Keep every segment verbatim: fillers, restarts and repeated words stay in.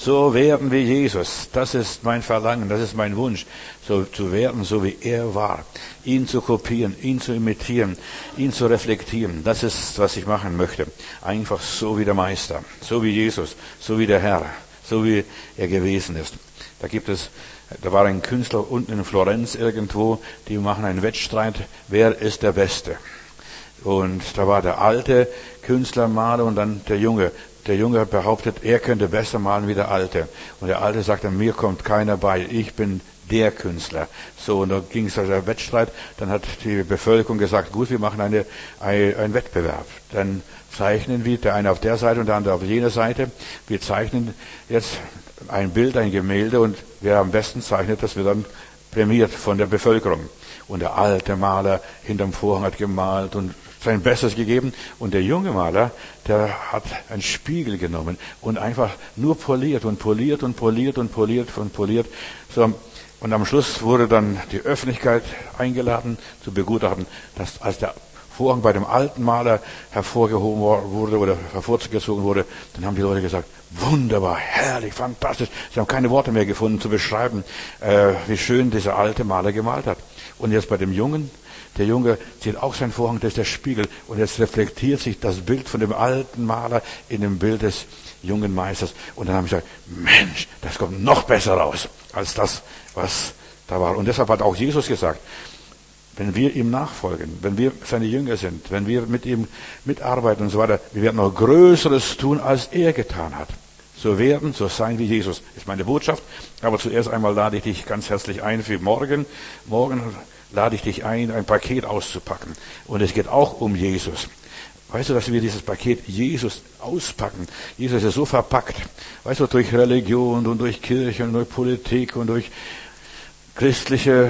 so werden wie Jesus. Das ist mein Verlangen, das ist mein Wunsch, so zu werden, so wie er war. Ihn zu kopieren, ihn zu imitieren, ihn zu reflektieren. Das ist, was ich machen möchte. Einfach so wie der Meister, so wie Jesus, so wie der Herr, so wie er gewesen ist. Da gibt es, da war ein Künstler unten in Florenz irgendwo, die machen einen Wettstreit, wer ist der Beste? Und da war der alte Künstler, Maler und dann der Junge. Der Junge behauptet, er könnte besser malen wie der Alte. Und der Alte sagte, mir kommt keiner bei, ich bin der Künstler. So, und da ging es also der Wettstreit. Dann hat die Bevölkerung gesagt, gut, wir machen eine, ein, einen Wettbewerb. Dann zeichnen wir, der eine auf der Seite und der andere auf jener Seite. Wir zeichnen jetzt ein Bild, ein Gemälde und wer am besten zeichnet, das wird dann prämiert von der Bevölkerung. Und der alte Maler hinterm Vorhang hat gemalt und sein Bestes gegeben. Und der junge Maler, der hat einen Spiegel genommen und einfach nur poliert und poliert und poliert und poliert und poliert. So, und am Schluss wurde dann die Öffentlichkeit eingeladen zu begutachten, dass als der Vorhang bei dem alten Maler hervorgehoben wurde oder hervorgezogen wurde, dann haben die Leute gesagt, wunderbar, herrlich, fantastisch. Sie haben keine Worte mehr gefunden zu beschreiben, äh, wie schön dieser alte Maler gemalt hat. Und jetzt bei dem Jungen, der Junge zieht auch seinen Vorhang, das ist der Spiegel. Und jetzt reflektiert sich das Bild von dem alten Maler in dem Bild des jungen Meisters. Und dann haben sie gesagt, Mensch, das kommt noch besser raus, als das, was da war. Und deshalb hat auch Jesus gesagt, wenn wir ihm nachfolgen, wenn wir seine Jünger sind, wenn wir mit ihm mitarbeiten und so weiter, wir werden noch Größeres tun, als er getan hat. So werden, so sein wie Jesus, ist meine Botschaft. Aber zuerst einmal lade ich dich ganz herzlich ein für morgen. Morgen lade ich dich ein, ein Paket auszupacken. Und es geht auch um Jesus. Weißt du, dass wir dieses Paket Jesus auspacken? Jesus ist ja so verpackt. Weißt du, durch Religion und durch Kirche und durch Politik und durch christliche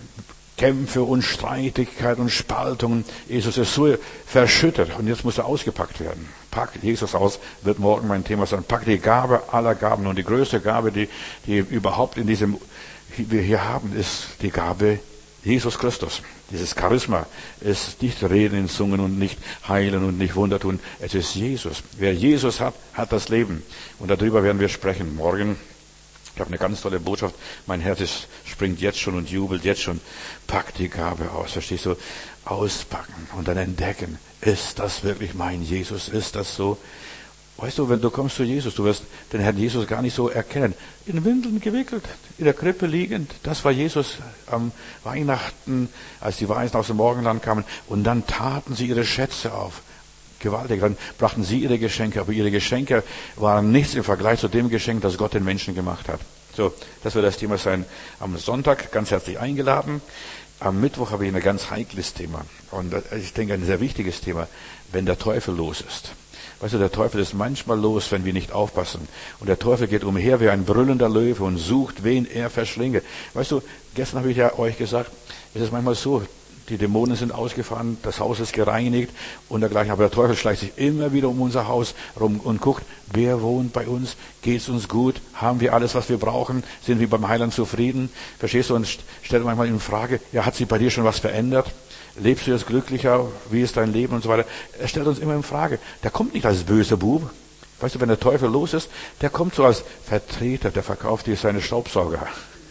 Kämpfe und Streitigkeit und Spaltungen. Jesus ist so verschüttet und jetzt muss er ausgepackt werden. Pack Jesus aus, wird morgen mein Thema sein. Pack die Gabe aller Gaben. Und die größte Gabe, die, die überhaupt in diesem, wir hier haben, ist die Gabe Jesus Christus. Dieses Charisma ist nicht Reden in Zungen und nicht Heilen und nicht Wunder tun. Es ist Jesus. Wer Jesus hat, hat das Leben. Und darüber werden wir sprechen morgen. Ich habe eine ganz tolle Botschaft. Mein Herz ist, springt jetzt schon und jubelt jetzt schon. Pack die Gabe aus. Verstehst du? Auspacken und dann entdecken. Ist das wirklich mein Jesus? Ist das so? Weißt du, wenn du kommst zu Jesus, du wirst den Herrn Jesus gar nicht so erkennen. In Windeln gewickelt, in der Krippe liegend. Das war Jesus am Weihnachten, als die Weisen aus dem Morgenland kamen. Und dann taten sie ihre Schätze auf. Gewaltig. Dann brachten sie ihre Geschenke, aber ihre Geschenke waren nichts im Vergleich zu dem Geschenk, das Gott den Menschen gemacht hat. So, das wird das Thema sein. Am Sonntag ganz herzlich eingeladen. Am Mittwoch habe ich ein ganz heikles Thema. Und ich denke, ein sehr wichtiges Thema, wenn der Teufel los ist. Weißt du, der Teufel ist manchmal los, wenn wir nicht aufpassen. Und der Teufel geht umher wie ein brüllender Löwe und sucht, wen er verschlinge. Weißt du, gestern habe ich ja euch gesagt, es ist manchmal so, die Dämonen sind ausgefahren, das Haus ist gereinigt und dergleichen. Aber der Teufel schleicht sich immer wieder um unser Haus rum und guckt, wer wohnt bei uns? Geht's uns gut? Haben wir alles, was wir brauchen? Sind wir beim Heiland zufrieden? Verstehst du? Und stellt manchmal in Frage, ja, hat sich bei dir schon was verändert? Lebst du jetzt glücklicher? Wie ist dein Leben und so weiter? Er stellt uns immer in Frage. Der kommt nicht als böser Bub. Weißt du, wenn der Teufel los ist, der kommt so als Vertreter, der verkauft dir seine Staubsauger.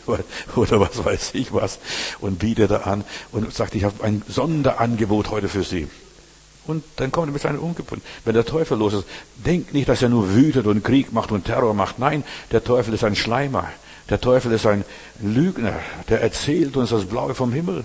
Oder was weiß ich was. Und bietet er an und sagt, ich habe ein Sonderangebot heute für Sie. Und dann kommt er mit seinen Ungebunden. Wenn der Teufel los ist, denkt nicht, dass er nur wütet und Krieg macht und Terror macht. Nein, der Teufel ist ein Schleimer. Der Teufel ist ein Lügner. Der erzählt uns das Blaue vom Himmel.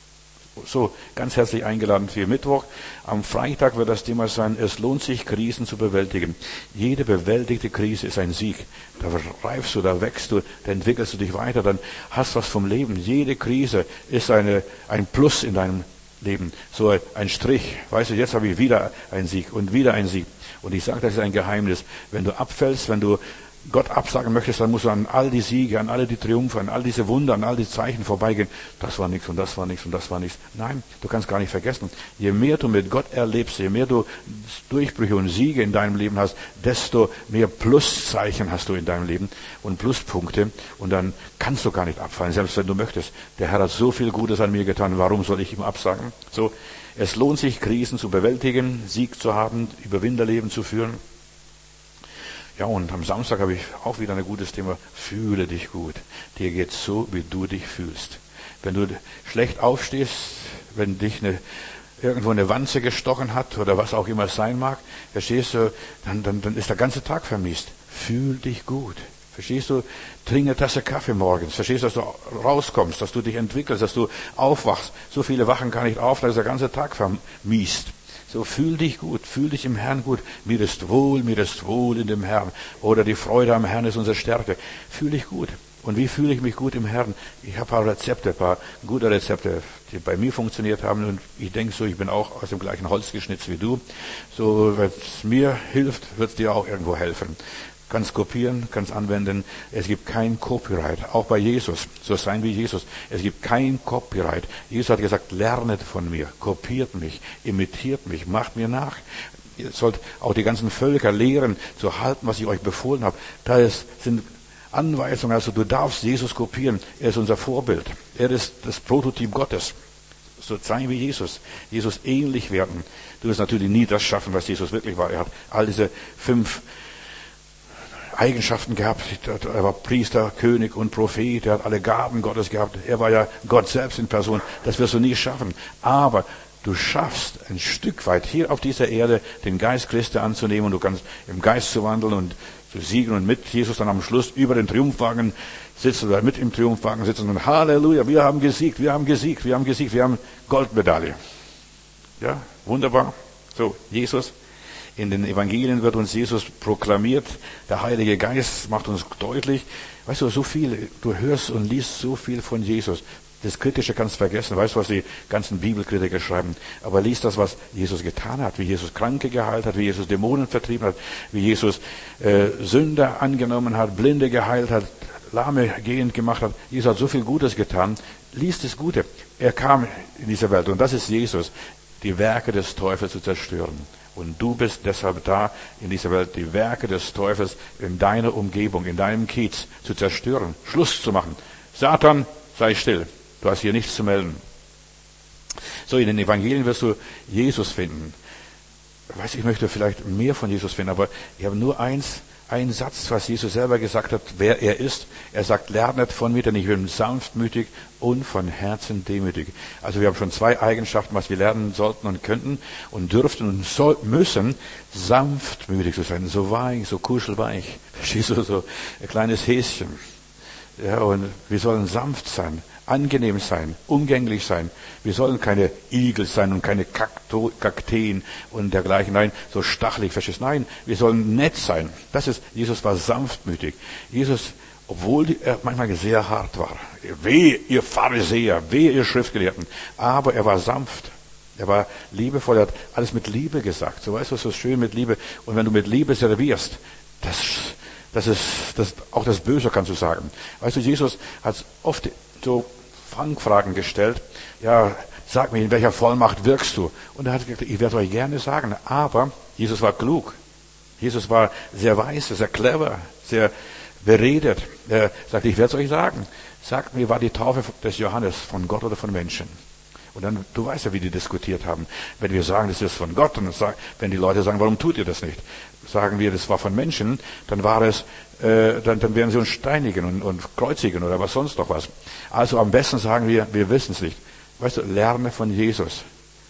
So, ganz herzlich eingeladen für Mittwoch. Am Freitag wird das Thema sein, es lohnt sich, Krisen zu bewältigen. Jede bewältigte Krise ist ein Sieg. Da reifst du, da wächst du, da entwickelst du dich weiter, dann hast du was vom Leben. Jede Krise ist eine, ein Plus in deinem Leben. So ein Strich. Weißt du, jetzt habe ich wieder einen Sieg und wieder einen Sieg. Und ich sage, das ist ein Geheimnis. Wenn du abfällst, wenn du Gott absagen möchtest, dann musst du an all die Siege, an alle die Triumphe, an all diese Wunder, an all die Zeichen vorbeigehen. Das war nichts und das war nichts und das war nichts. Nein, du kannst gar nicht vergessen. Je mehr du mit Gott erlebst, je mehr du Durchbrüche und Siege in deinem Leben hast, desto mehr Pluszeichen hast du in deinem Leben und Pluspunkte. Und dann kannst du gar nicht abfallen, selbst wenn du möchtest. Der Herr hat so viel Gutes an mir getan, warum soll ich ihm absagen? So, es lohnt sich, Krisen zu bewältigen, Sieg zu haben, Überwinderleben zu führen. Ja, und am Samstag habe ich auch wieder ein gutes Thema. Fühle dich gut. Dir geht's so, wie du dich fühlst. Wenn du schlecht aufstehst, wenn dich eine, irgendwo eine Wanze gestochen hat oder was auch immer es sein mag, verstehst du, dann, dann, dann ist der ganze Tag vermiest. Fühl dich gut. Verstehst du? Trink eine Tasse Kaffee morgens. Verstehst du, dass du rauskommst, dass du dich entwickelst, dass du aufwachst. So viele wachen gar nicht auf, da ist der ganze Tag vermiest. So, fühl dich gut, fühl dich im Herrn gut. Mir ist wohl, mir ist wohl in dem Herrn. Oder die Freude am Herrn ist unsere Stärke. Fühl dich gut. Und wie fühle ich mich gut im Herrn? Ich habe ein paar Rezepte, ein paar gute Rezepte, die bei mir funktioniert haben. Und ich denke so, ich bin auch aus dem gleichen Holz geschnitzt wie du. So, wenn es mir hilft, wird es dir auch irgendwo helfen. Kannst kopieren, kannst anwenden. Es gibt kein Copyright. Auch bei Jesus. So sein wie Jesus. Es gibt kein Copyright. Jesus hat gesagt, lernet von mir, kopiert mich, imitiert mich, macht mir nach. Ihr sollt auch die ganzen Völker lehren, zu halten, was ich euch befohlen habe. Da ist, sind Anweisungen, also du darfst Jesus kopieren. Er ist unser Vorbild. Er ist das Prototyp Gottes. So sein wie Jesus. Jesus ähnlich werden. Du wirst natürlich nie das schaffen, was Jesus wirklich war. Er hat all diese fünf Eigenschaften gehabt. Er war Priester, König und Prophet. Er hat alle Gaben Gottes gehabt. Er war ja Gott selbst in Person. Das wirst du nie schaffen. Aber du schaffst ein Stück weit hier auf dieser Erde den Geist Christi anzunehmen und du kannst im Geist zu wandeln und zu siegen und mit Jesus dann am Schluss über den Triumphwagen sitzen oder mit im Triumphwagen sitzen und Halleluja, wir haben gesiegt, wir haben gesiegt, wir haben gesiegt, wir haben Goldmedaille. Ja, wunderbar. So, Jesus. In den Evangelien wird uns Jesus proklamiert. Der Heilige Geist macht uns deutlich. Weißt du, so viel, du hörst und liest so viel von Jesus. Das Kritische kannst du vergessen. Weißt du, was die ganzen Bibelkritiker schreiben? Aber liest das, was Jesus getan hat. Wie Jesus Kranke geheilt hat, wie Jesus Dämonen vertrieben hat, wie Jesus äh, Sünder angenommen hat, Blinde geheilt hat, Lahme gehend gemacht hat. Jesus hat so viel Gutes getan. Liest das Gute. Er kam in diese Welt. Und das ist Jesus, die Werke des Teufels zu zerstören. Und du bist deshalb da, in dieser Welt die Werke des Teufels in deiner Umgebung, in deinem Kiez zu zerstören, Schluss zu machen. Satan, sei still. Du hast hier nichts zu melden. So, in den Evangelien wirst du Jesus finden. Ich weiß, ich möchte vielleicht mehr von Jesus finden, aber ich habe nur eins, einen Satz, was Jesus selber gesagt hat, wer er ist. Er sagt, lernet von mir, denn ich bin sanftmütig und von Herzen demütig. Also wir haben schon zwei Eigenschaften, was wir lernen sollten und könnten und dürften und soll, müssen, sanftmütig zu sein, so weich, so kuschelweich. Verstehst du, so ein kleines Häschen. Ja, und wir sollen sanft sein, angenehm sein, umgänglich sein. Wir sollen keine Igel sein und keine Kakto, Kakteen und dergleichen. Nein, so stachelig, verstehst du? Nein, wir sollen nett sein. Das ist, Jesus war sanftmütig. Jesus, obwohl er manchmal sehr hart war. Wehe, ihr Pharisäer, wehe, ihr Schriftgelehrten. Aber er war sanft. Er war liebevoll, er hat alles mit Liebe gesagt. So, weißt du, so schön mit Liebe. Und wenn du mit Liebe servierst, das, das ist, das, auch das Böse kannst du sagen. Weißt du, Jesus hat oft so Fangfragen gestellt. Ja, sag mir, in welcher Vollmacht wirkst du? Und er hat gesagt, ich werde euch gerne sagen. Aber Jesus war klug. Jesus war sehr weise, sehr clever, sehr beredet. Er sagte, ich werde es euch sagen. Sagt mir, war die Taufe des Johannes von Gott oder von Menschen? Und dann, du weißt ja, wie die diskutiert haben. Wenn wir sagen, das ist von Gott, und wenn die Leute sagen, warum tut ihr das nicht? Sagen wir, das war von Menschen, dann war es, äh, dann, dann werden sie uns steinigen und, und kreuzigen oder was sonst noch was. Also am besten sagen wir, wir wissen es nicht. Weißt du, lerne von Jesus.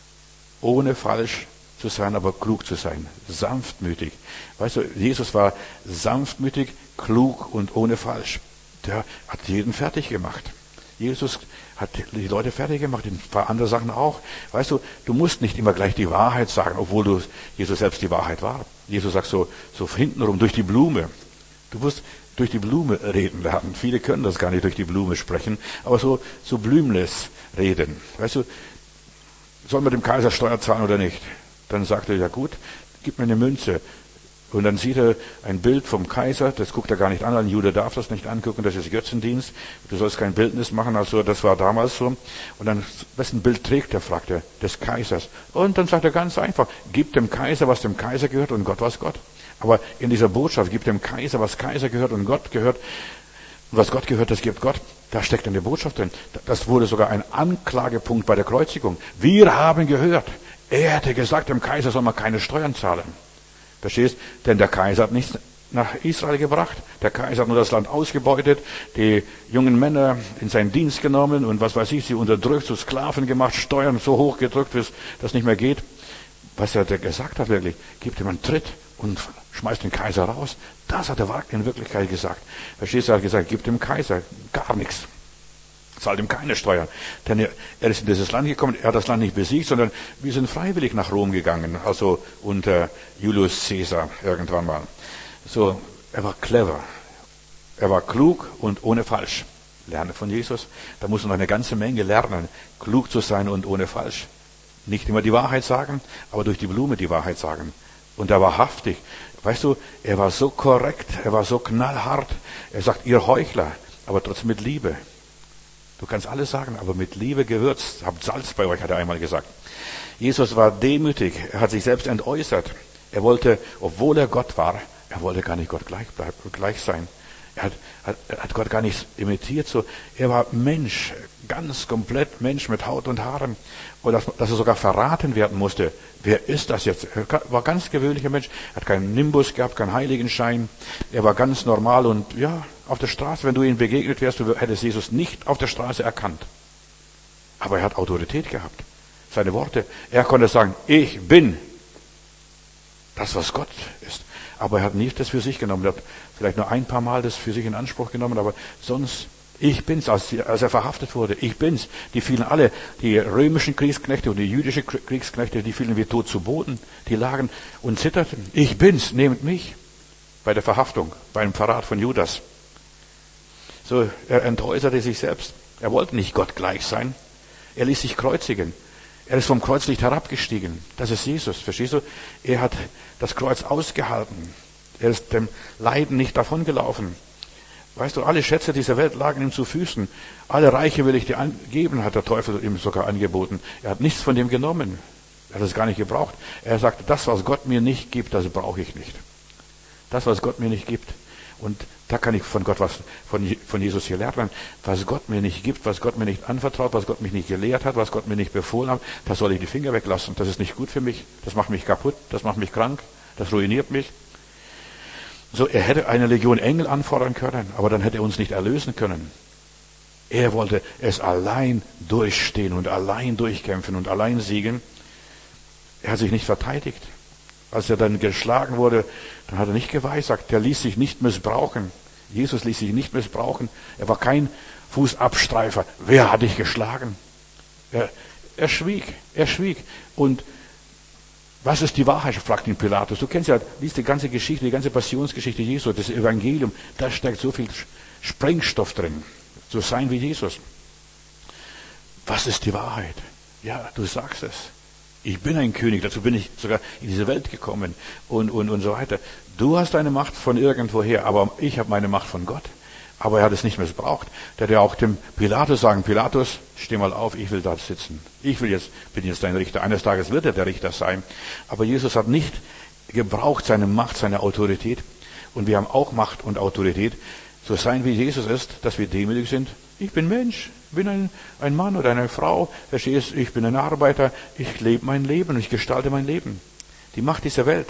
Ohne falsch zu sein, aber klug zu sein. Sanftmütig. Weißt du, Jesus war sanftmütig, klug und ohne falsch. Der hat jeden fertig gemacht. Jesus hat die Leute fertig gemacht, ein paar andere Sachen auch. Weißt du, du musst nicht immer gleich die Wahrheit sagen, obwohl du Jesus selbst die Wahrheit war. Jesus sagt so, so hintenrum, durch die Blume. Du musst durch die Blume reden lernen. Viele können das gar nicht durch die Blume sprechen, aber so, so blümles reden. Weißt du, soll man dem Kaiser Steuer zahlen oder nicht? Dann sagt er, ja gut, gib mir eine Münze. Und dann sieht er ein Bild vom Kaiser, das guckt er gar nicht an, ein Jude darf das nicht angucken, das ist Götzendienst, du sollst kein Bildnis machen, also das war damals so. Und dann, wessen Bild trägt er, fragt er, des Kaisers. Und dann sagt er ganz einfach, gib dem Kaiser, was dem Kaiser gehört und Gott, was Gott. Aber in dieser Botschaft, gib dem Kaiser, was Kaiser gehört und Gott gehört, und was Gott gehört, das gibt Gott. Da steckt eine Botschaft drin. Das wurde sogar ein Anklagepunkt bei der Kreuzigung. Wir haben gehört, er hätte gesagt, dem Kaiser soll man keine Steuern zahlen. Verstehst? Denn der Kaiser hat nichts nach Israel gebracht. Der Kaiser hat nur das Land ausgebeutet, die jungen Männer in seinen Dienst genommen und was weiß ich, sie unterdrückt, zu Sklaven gemacht, Steuern so hoch gedrückt, bis das nicht mehr geht. Was er gesagt hat wirklich, gibt ihm einen Tritt und schmeißt den Kaiser raus. Das hat der Wagner in Wirklichkeit gesagt. Verstehst du, er hat gesagt, gibt dem Kaiser gar nichts. Zahlt ihm keine Steuern. Denn er, er ist in dieses Land gekommen, er hat das Land nicht besiegt, sondern wir sind freiwillig nach Rom gegangen, also unter Julius Caesar irgendwann mal. So, er war clever. Er war klug und ohne falsch. Lerne von Jesus. Da muss man noch eine ganze Menge lernen, klug zu sein und ohne falsch. Nicht immer die Wahrheit sagen, aber durch die Blume die Wahrheit sagen. Und er war wahrhaftig. Weißt du, er war so korrekt, er war so knallhart. Er sagt, ihr Heuchler, aber trotzdem mit Liebe. Du kannst alles sagen, aber mit Liebe gewürzt. Habt Salz bei euch, hat er einmal gesagt. Jesus war demütig. Er hat sich selbst entäußert. Er wollte, obwohl er Gott war, er wollte gar nicht Gott gleich, bleiben, gleich sein. Er hat, hat, er hat Gott gar nicht imitiert. So. Er war Mensch, ganz komplett Mensch mit Haut und Haaren. Und dass, dass er sogar verraten werden musste. Wer ist das jetzt? Er war ganz gewöhnlicher Mensch. Er hat keinen Nimbus gehabt, keinen Heiligenschein. Er war ganz normal und ja, auf der Straße, wenn du ihm begegnet wärst, du hättest Jesus nicht auf der Straße erkannt. Aber er hat Autorität gehabt. Seine Worte. Er konnte sagen, ich bin das, was Gott ist. Aber er hat nicht das für sich genommen. Er hat vielleicht nur ein paar Mal das für sich in Anspruch genommen, aber sonst, ich bin's, als, als er verhaftet wurde, ich bin's. Die fielen alle, die römischen Kriegsknechte und die jüdischen Kriegsknechte, die fielen wie tot zu Boden. Die lagen und zitterten. Ich bin's, nehmt mich. Bei der Verhaftung, beim Verrat von Judas. So, er entäußerte sich selbst. Er wollte nicht Gott gleich sein. Er ließ sich kreuzigen. Er ist vom Kreuzlicht herabgestiegen. Das ist Jesus, verstehst du? Er hat das Kreuz ausgehalten. Er ist dem Leiden nicht davongelaufen. Weißt du, alle Schätze dieser Welt lagen ihm zu Füßen. Alle Reiche will ich dir geben, hat der Teufel ihm sogar angeboten. Er hat nichts von dem genommen. Er hat es gar nicht gebraucht. Er sagte, das, was Gott mir nicht gibt, das brauche ich nicht. Das, was Gott mir nicht gibt. Und da kann ich von Gott was, von, von Jesus hier lernen. Was Gott mir nicht gibt, was Gott mir nicht anvertraut, was Gott mich nicht gelehrt hat, was Gott mir nicht befohlen hat, da soll ich die Finger weglassen. Das ist nicht gut für mich. Das macht mich kaputt. Das macht mich krank. Das ruiniert mich. So, er hätte eine Legion Engel anfordern können, aber dann hätte er uns nicht erlösen können. Er wollte es allein durchstehen und allein durchkämpfen und allein siegen. Er hat sich nicht verteidigt. Als er dann geschlagen wurde, dann hat er nicht geweissagt. Er ließ sich nicht missbrauchen. Jesus ließ sich nicht missbrauchen. Er war kein Fußabstreifer. Wer hat dich geschlagen? Er, er schwieg. Er schwieg. Und was ist die Wahrheit? Fragt ihn Pilatus. Du kennst ja, liest die ganze Geschichte, die ganze Passionsgeschichte Jesu, das Evangelium. Da steckt so viel Sprengstoff drin. So sein wie Jesus. Was ist die Wahrheit? Ja, du sagst es. Ich bin ein König, dazu bin ich sogar in diese Welt gekommen und, und, und so weiter. Du hast deine Macht von irgendwoher, aber ich habe meine Macht von Gott. Aber er hat es nicht missbraucht. Der hätte auch dem Pilatus sagen, Pilatus, steh mal auf, ich will da sitzen. Ich will jetzt, bin jetzt dein Richter. Eines Tages wird er der Richter sein. Aber Jesus hat nicht gebraucht seine Macht, seine Autorität. Und wir haben auch Macht und Autorität. So sein wie Jesus ist, dass wir demütig sind. Ich bin Mensch, bin ein, ein Mann oder eine Frau, verstehst du, ich bin ein Arbeiter, ich lebe mein Leben und ich gestalte mein Leben. Die Macht dieser Welt.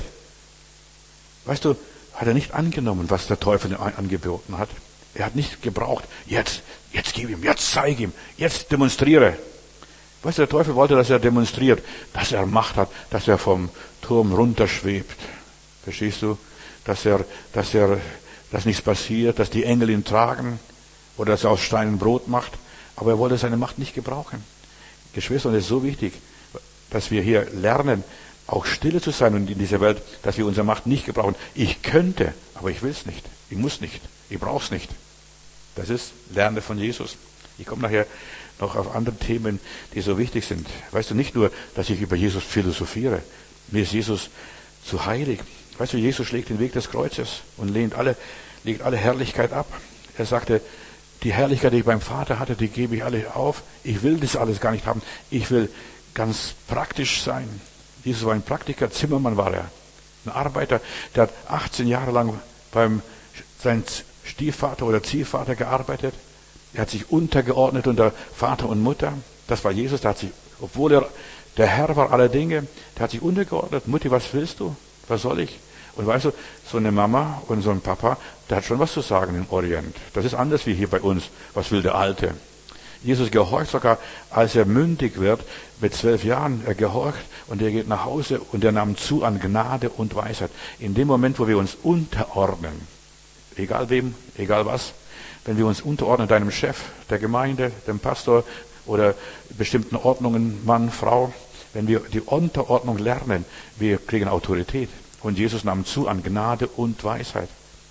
Weißt du, hat er nicht angenommen, was der Teufel ihm angeboten hat. Er hat nicht gebraucht, jetzt, jetzt gib ihm, jetzt zeig ihm, jetzt demonstriere. Weißt du, der Teufel wollte, dass er demonstriert, dass er Macht hat, dass er vom Turm runterschwebt. Verstehst du? Dass er, dass er, dass nichts passiert, dass die Engel ihn tragen oder dass er aus Steinen Brot macht. Aber er wollte seine Macht nicht gebrauchen. Geschwister, und es ist so wichtig, dass wir hier lernen, auch stille zu sein und in dieser Welt, dass wir unsere Macht nicht gebrauchen. Ich könnte, aber ich will es nicht. Ich muss nicht. Ich brauche es nicht. Das ist Lerne von Jesus. Ich komme nachher noch auf andere Themen, die so wichtig sind. Weißt du, nicht nur, dass ich über Jesus philosophiere. Mir ist Jesus zu heilig. Weißt du, Jesus schlägt den Weg des Kreuzes und lehnt alle, legt alle Herrlichkeit ab. Er sagte, die Herrlichkeit, die ich beim Vater hatte, die gebe ich alle auf. Ich will das alles gar nicht haben. Ich will ganz praktisch sein. Jesus war ein Praktiker, Zimmermann war er. Ein Arbeiter, der hat achtzehn Jahre lang beim sein Stiefvater oder Ziehvater gearbeitet. Er hat sich untergeordnet unter Vater und Mutter. Das war Jesus. Der hat sich, obwohl er der Herr war aller Dinge, der hat sich untergeordnet. Mutti, was willst du? Was soll ich? Und weißt du, so eine Mama und so ein Papa, der hat schon was zu sagen im Orient. Das ist anders wie hier bei uns. Was will der Alte? Jesus gehorcht sogar, als er mündig wird, mit zwölf Jahren, er gehorcht und er geht nach Hause und er nahm zu an Gnade und Weisheit. In dem Moment, wo wir uns unterordnen, egal wem, egal was, wenn wir uns unterordnen deinem Chef, der Gemeinde, dem Pastor oder bestimmten Ordnungen, Mann, Frau, wenn wir die Unterordnung lernen, wir kriegen Autorität. Und Jesus nahm zu an Gnade und Weisheit.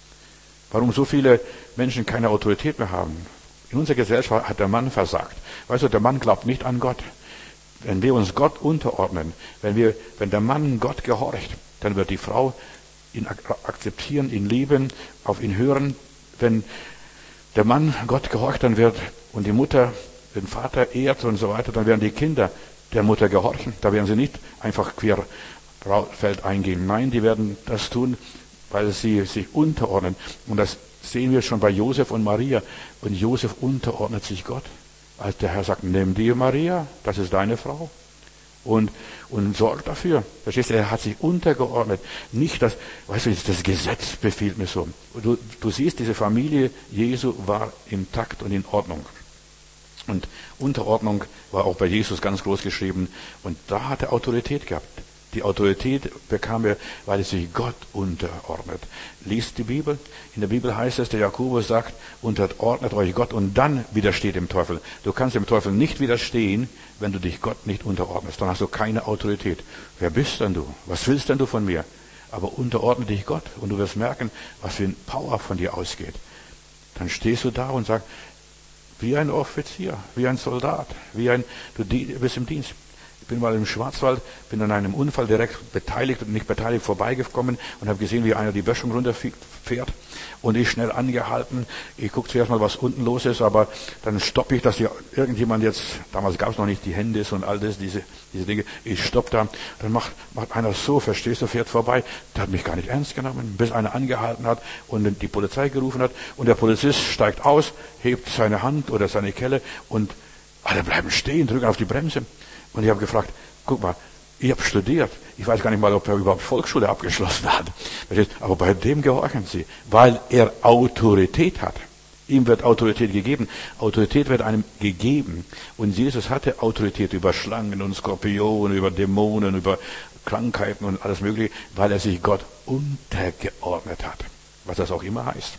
Warum so viele Menschen keine Autorität mehr haben? In unserer Gesellschaft hat der Mann versagt. Weißt du, der Mann glaubt nicht an Gott. Wenn wir uns Gott unterordnen, wenn wir, wenn der Mann Gott gehorcht, dann wird die Frau ihn akzeptieren, ihn lieben, auf ihn hören. Wenn der Mann Gott gehorcht, dann wird, und die Mutter den Vater ehrt und so weiter, dann werden die Kinder der Mutter gehorchen. Da werden sie nicht einfach querfeld eingehen. Nein, die werden das tun, weil sie sich unterordnen. Und das sehen wir schon bei Josef und Maria. Und Josef unterordnet sich Gott. Als der Herr sagt, nimm dir Maria, das ist deine Frau. Und, und sorgt dafür. Verstehst du, er hat sich untergeordnet. Nicht das, weißt du, das Gesetz befiehlt mir so. Du, du siehst, diese Familie Jesu war im Takt und in Ordnung. Und Unterordnung war auch bei Jesus ganz groß geschrieben. Und da hat er Autorität gehabt. Die Autorität bekam er, weil er sich Gott unterordnet. Liest die Bibel. In der Bibel heißt es, der Jakobus sagt, unterordnet euch Gott und dann widersteht dem Teufel. Du kannst dem Teufel nicht widerstehen, wenn du dich Gott nicht unterordnest. Dann hast du keine Autorität. Wer bist denn du? Was willst denn du von mir? Aber unterordne dich Gott und du wirst merken, was für ein Power von dir ausgeht. Dann stehst du da und sagst, wie ein Offizier, wie ein Soldat, wie ein, du bist im Dienst. Ich bin mal im Schwarzwald, bin an einem Unfall direkt beteiligt und nicht beteiligt vorbeigekommen und habe gesehen, wie einer die Böschung runterfährt und ich schnell angehalten. Ich gucke zuerst mal, was unten los ist, aber dann stoppe ich, dass hier irgendjemand jetzt, damals gab es noch nicht die Hände und all das, diese, diese Dinge, ich stoppe da, dann macht, macht einer so, verstehst du, fährt vorbei, der hat mich gar nicht ernst genommen, bis einer angehalten hat und die Polizei gerufen hat und der Polizist steigt aus, hebt seine Hand oder seine Kelle und alle bleiben stehen, drücken auf die Bremse. Und ich habe gefragt, guck mal, ich habe studiert. Ich weiß gar nicht mal, ob er überhaupt Volksschule abgeschlossen hat. Aber bei dem gehorchen sie, weil er Autorität hat. Ihm wird Autorität gegeben. Autorität wird einem gegeben. Und Jesus hatte Autorität über Schlangen und Skorpionen, über Dämonen, über Krankheiten und alles Mögliche, weil er sich Gott untergeordnet hat. Was das auch immer heißt.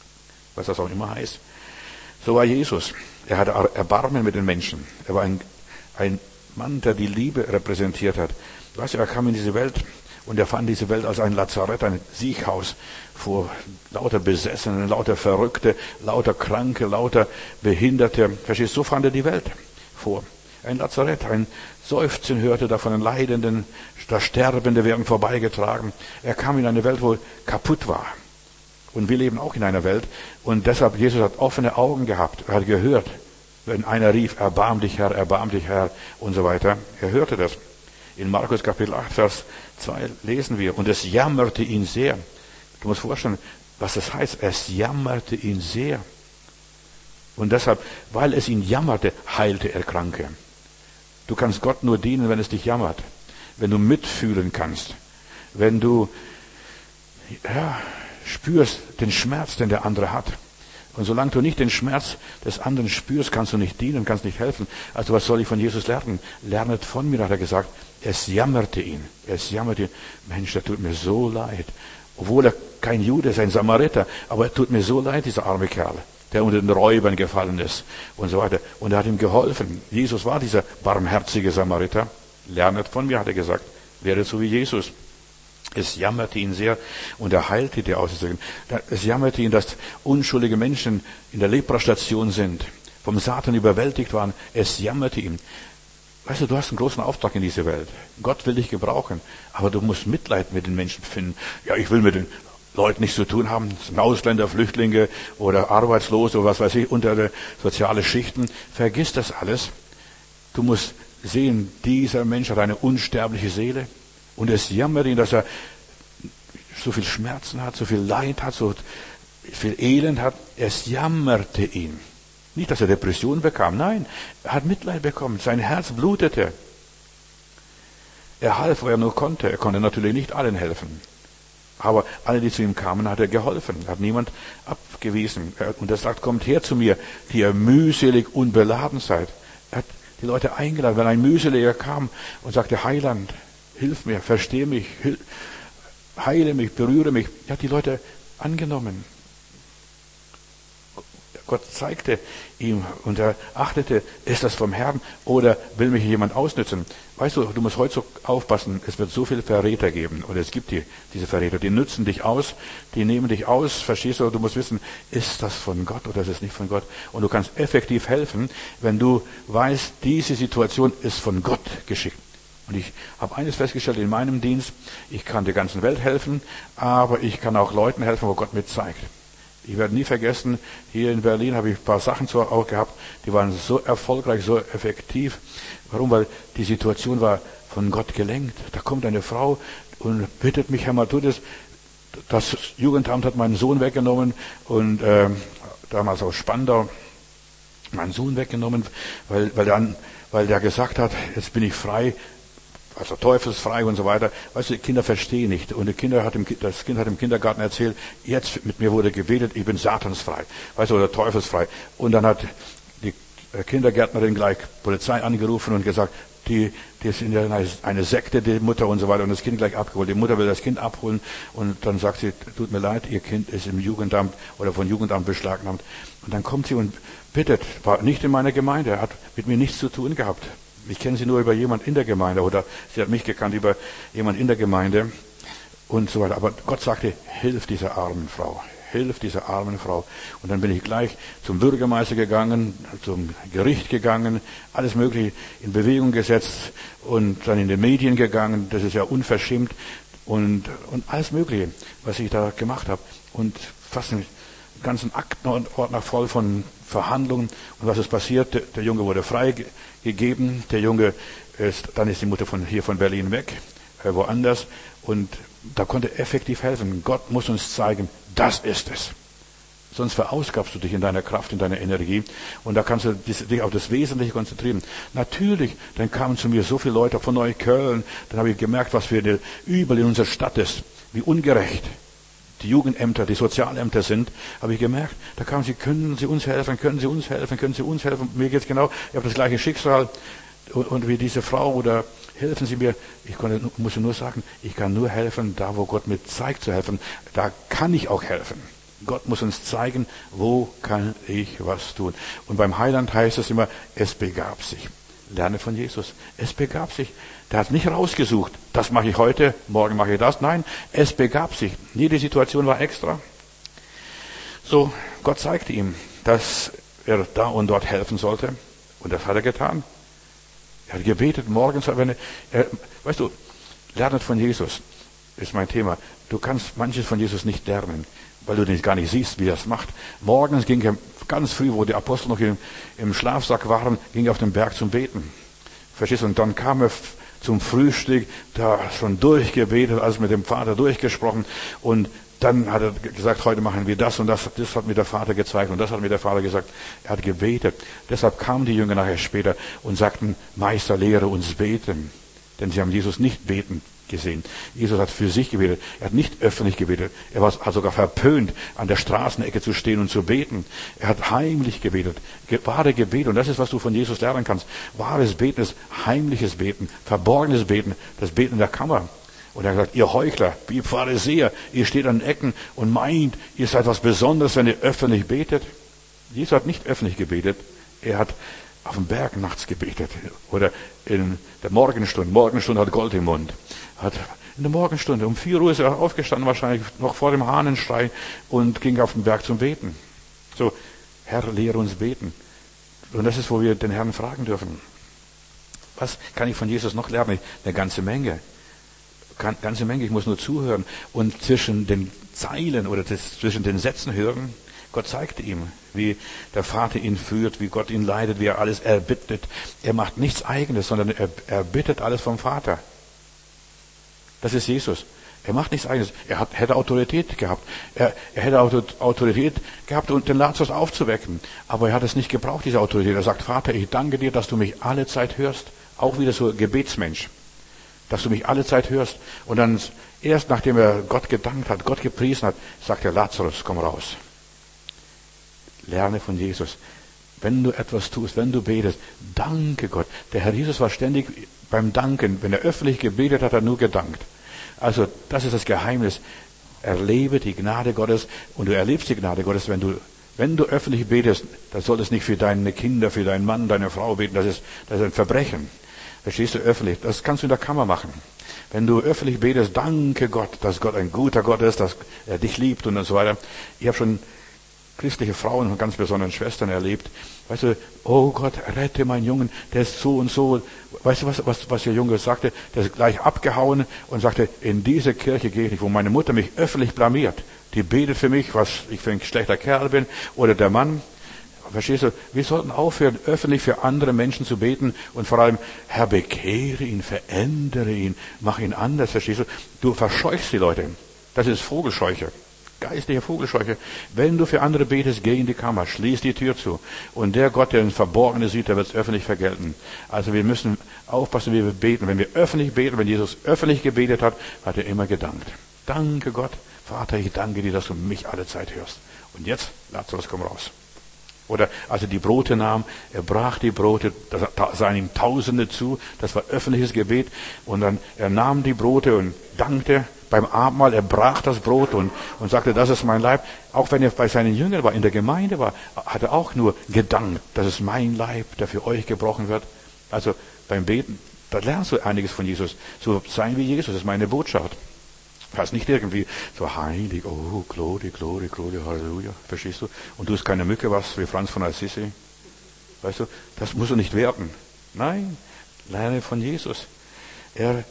Was das auch immer heißt. So war Jesus. Er hatte Erbarmen mit den Menschen. Er war ein, ein Mann, der die Liebe repräsentiert hat. Weißt du, er kam in diese Welt und er fand diese Welt als ein Lazarett, ein Siechhaus vor lauter Besessenen, lauter Verrückte, lauter Kranke, lauter Behinderte. Verstehst du, so fand er die Welt vor. Ein Lazarett, ein Seufzen hörte da von den Leidenden, da Sterbende werden vorbeigetragen. Er kam in eine Welt, wo kaputt war. Und wir leben auch in einer Welt. Und deshalb, Jesus hat offene Augen gehabt. Er hat gehört, wenn einer rief, erbarm dich Herr, erbarm dich Herr und so weiter. Er hörte das. In Markus Kapitel acht, Vers zwei lesen wir, und es jammerte ihn sehr. Du musst vorstellen, was das heißt. Es jammerte ihn sehr. Und deshalb, weil es ihn jammerte, heilte er Kranke. Du kannst Gott nur dienen, wenn es dich jammert. Wenn du mitfühlen kannst. Wenn du ja, spürst den Schmerz, den der andere hat. Und solange du nicht den Schmerz des anderen spürst, kannst du nicht dienen, kannst nicht helfen. Also was soll ich von Jesus lernen? Lernet von mir, hat er gesagt. Es jammerte ihn. Es jammerte ihn. Mensch, der tut mir so leid. Obwohl er kein Jude ist, ein Samariter. Aber er tut mir so leid, dieser arme Kerl, der unter den Räubern gefallen ist und so weiter. Und er hat ihm geholfen. Jesus war dieser barmherzige Samariter. Lernet von mir, hat er gesagt. Werdet so wie Jesus. Es jammerte ihn sehr und er heilte die Aussätzigen. Es jammerte ihn, dass unschuldige Menschen in der Leprastation sind, vom Satan überwältigt waren. Es jammerte ihn. Weißt du, du hast einen großen Auftrag in dieser Welt. Gott will dich gebrauchen, aber du musst Mitleid mit den Menschen finden. Ja, ich will mit den Leuten nichts zu tun haben. Das sind Ausländer, Flüchtlinge oder Arbeitslose oder was weiß ich, unter soziale Schichten. Vergiss das alles. Du musst sehen, dieser Mensch hat eine unsterbliche Seele. Und es jammert ihn, dass er so viel Schmerzen hat, so viel Leid hat, so viel Elend hat. Es jammerte ihn. Nicht, dass er Depression bekam. Nein, er hat Mitleid bekommen. Sein Herz blutete. Er half, wo er nur konnte. Er konnte natürlich nicht allen helfen. Aber alle, die zu ihm kamen, hat er geholfen, hat niemand abgewiesen. Und er sagt, kommt her zu mir, die ihr mühselig und beladen seid. Er hat die Leute eingeladen. Wenn ein Mühseliger kam und sagte, Heiland, hilf mir, verstehe mich, heile mich, berühre mich, er hat die Leute angenommen. Gott zeigte ihm und er achtete, ist das vom Herrn oder will mich jemand ausnützen? Weißt du, du musst heute so aufpassen, es wird so viele Verräter geben oder es gibt die, diese Verräter, die nützen dich aus, die nehmen dich aus, verstehst du? Du musst wissen, ist das von Gott oder ist es nicht von Gott? Und du kannst effektiv helfen, wenn du weißt, diese Situation ist von Gott geschickt. Und ich habe eines festgestellt in meinem Dienst, ich kann der ganzen Welt helfen, aber ich kann auch Leuten helfen, wo Gott mir zeigt. Ich werde nie vergessen, hier in Berlin habe ich ein paar Sachen so auch gehabt, die waren so erfolgreich, so effektiv. Warum? Weil die Situation war von Gott gelenkt. Da kommt eine Frau und bittet mich, Herr Matthäus, das Jugendamt hat meinen Sohn weggenommen und äh, damals aus Spandau meinen Sohn weggenommen, weil, weil, dann, weil der gesagt hat, jetzt bin ich frei, also teufelsfrei und so weiter. Weißt du, die Kinder verstehen nicht. Und die Kinder hat im, das Kind hat im Kindergarten erzählt, jetzt mit mir wurde gebetet, ich bin satansfrei. Weißt du, oder teufelsfrei. Und dann hat die Kindergärtnerin gleich Polizei angerufen und gesagt, die, die sind ja eine, eine Sekte, die Mutter und so weiter. Und das Kind gleich abgeholt. Die Mutter will das Kind abholen. Und dann sagt sie, tut mir leid, ihr Kind ist im Jugendamt oder von Jugendamt beschlagnahmt. Und dann kommt sie und bittet, war nicht in meiner Gemeinde, hat mit mir nichts zu tun gehabt. Ich kenne sie nur über jemand in der Gemeinde oder sie hat mich gekannt über jemand in der Gemeinde und so weiter. Aber Gott sagte, hilf dieser armen Frau, hilf dieser armen Frau. Und dann bin ich gleich zum Bürgermeister gegangen, zum Gericht gegangen, alles Mögliche in Bewegung gesetzt und dann in die Medien gegangen. Das ist ja unverschämt und, und alles Mögliche, was ich da gemacht habe. Und fast einen ganzen Aktenordner voll von Verhandlungen. Und was ist passiert? Der, der Junge wurde freigegeben. Der Junge ist, dann ist die Mutter von hier von Berlin weg, äh, woanders. Und da konnte effektiv helfen. Gott muss uns zeigen, das ist es. Sonst verausgabst du dich in deiner Kraft, in deiner Energie. Und da kannst du dich auf das Wesentliche konzentrieren. Natürlich, dann kamen zu mir so viele Leute von Neukölln. Dann habe ich gemerkt, was für eine Übel in unserer Stadt ist. Wie ungerecht die Jugendämter, die Sozialämter sind, habe ich gemerkt, da kamen sie, können Sie uns helfen, können Sie uns helfen, können Sie uns helfen. Mir geht's genau, ich habe das gleiche Schicksal und, und wie diese Frau oder helfen Sie mir. Ich konnte, musste nur sagen, ich kann nur helfen, da wo Gott mir zeigt zu helfen, da kann ich auch helfen. Gott muss uns zeigen, wo kann ich was tun. Und beim Heiland heißt es immer, es begab sich. Lerne von Jesus. Es begab sich. Der hat nicht rausgesucht, das mache ich heute, morgen mache ich das. Nein, es begab sich. Jede Situation war extra. So, Gott zeigte ihm, dass er da und dort helfen sollte. Und das hat er getan. Er hat gebetet morgens, wenn er, weißt du, lernet von Jesus, ist mein Thema. Du kannst manches von Jesus nicht lernen, weil du den gar nicht siehst, wie er es macht. Morgens ging er ganz früh, wo die Apostel noch im, im Schlafsack waren, ging er auf den Berg zum Beten. Verstehst du? Und dann kam er zum Frühstück, da schon durchgebetet, also mit dem Vater durchgesprochen. Und dann hat er gesagt, heute machen wir das und das. Das hat mir der Vater gezeigt und das hat mir der Vater gesagt. Er hat gebetet. Deshalb kamen die Jünger nachher später und sagten, Meister, lehre uns beten. Denn sie haben Jesus nicht beten gesehen. Jesus hat für sich gebetet. Er hat nicht öffentlich gebetet. Er war sogar verpönt, an der Straßenecke zu stehen und zu beten. Er hat heimlich gebetet. Wahre Gebet. Und das ist, was du von Jesus lernen kannst. Wahres Beten ist heimliches Beten, verborgenes Beten, das Beten in der Kammer. Und er hat gesagt, ihr Heuchler, wie Pharisäer, ihr steht an den Ecken und meint, ihr seid was Besonderes, wenn ihr öffentlich betet. Jesus hat nicht öffentlich gebetet. Er hat auf dem Berg nachts gebetet. Oder in der Morgenstunde. Morgenstunde hat Gold im Mund. Hat in der Morgenstunde, um vier Uhr ist er aufgestanden, wahrscheinlich noch vor dem Hahnenschrei und ging auf den Berg zum Beten. So, Herr, lehre uns beten. Und das ist, wo wir den Herrn fragen dürfen. Was kann ich von Jesus noch lernen? Eine ganze Menge. Eine ganze Menge, ich muss nur zuhören und zwischen den Zeilen oder zwischen den Sätzen hören. Gott zeigte ihm, wie der Vater ihn führt, wie Gott ihn leitet, wie er alles erbittet. Er macht nichts Eigenes, sondern er erbittet alles vom Vater. Das ist Jesus. Er macht nichts Eigenes. Er hat, hätte Autorität gehabt. Er, er hätte Autorität gehabt, um den Lazarus aufzuwecken. Aber er hat es nicht gebraucht, diese Autorität. Er sagt, Vater, ich danke dir, dass du mich alle Zeit hörst. Auch wieder so ein Gebetsmensch. dass du mich alle Zeit hörst. Und dann erst nachdem er Gott gedankt hat, Gott gepriesen hat, sagt er, Lazarus, komm raus. Lerne von Jesus. Wenn du etwas tust, wenn du betest, danke Gott. Der Herr Jesus war ständig beim Danken. Wenn er öffentlich gebetet hat, hat er nur gedankt. Also das ist das Geheimnis. Erlebe die Gnade Gottes und du erlebst die Gnade Gottes, wenn du wenn du öffentlich betest. Dann solltest du nicht für deine Kinder, für deinen Mann, deine Frau beten. Das ist, das ist ein Verbrechen. Verstehst du, öffentlich? Das kannst du in der Kammer machen. Wenn du öffentlich betest, danke Gott, dass Gott ein guter Gott ist, dass er dich liebt und so weiter. Ich habe schon christliche Frauen und ganz besonders Schwestern erlebt. Weißt du, oh Gott, rette meinen Jungen, der ist so und so. Weißt du, was, was, was der Junge sagte? Der ist gleich abgehauen und sagte, in diese Kirche gehe ich nicht, wo meine Mutter mich öffentlich blamiert. Die betet für mich, was ich für ein schlechter Kerl bin, oder der Mann. Verstehst du? Wir sollten aufhören, öffentlich für andere Menschen zu beten und vor allem, Herr, bekehre ihn, verändere ihn, mach ihn anders. Verstehst du? Du verscheuchst die Leute. Das ist Vogelscheuche. Geistliche Vogelscheuche. Wenn du für andere betest, geh in die Kammer, schließ die Tür zu. Und der Gott, der ins Verborgene sieht, der wird es öffentlich vergelten. Also wir müssen aufpassen, wie wir beten. Wenn wir öffentlich beten, wenn Jesus öffentlich gebetet hat, hat er immer gedankt. Danke Gott, Vater, ich danke dir, dass du mich alle Zeit hörst. Und jetzt, Lazarus, komm raus. Oder als er die Brote nahm, er brach die Brote, da sahen ihm Tausende zu, das war öffentliches Gebet. Und dann, er nahm die Brote und dankte beim Abendmahl, er brach das Brot und, und sagte, das ist mein Leib. Auch wenn er bei seinen Jüngern war, in der Gemeinde war, hat er auch nur gedankt, das ist mein Leib, der für euch gebrochen wird. Also beim Beten, da lernst du einiges von Jesus. So sein wie Jesus, das ist meine Botschaft. Das ist nicht irgendwie so heilig, oh, Glory, Glory, Glory, Halleluja, verstehst du? Und du bist keine Mücke, was, wie Franz von Assisi. Weißt du, das musst du nicht werten. Nein, lerne von Jesus. Er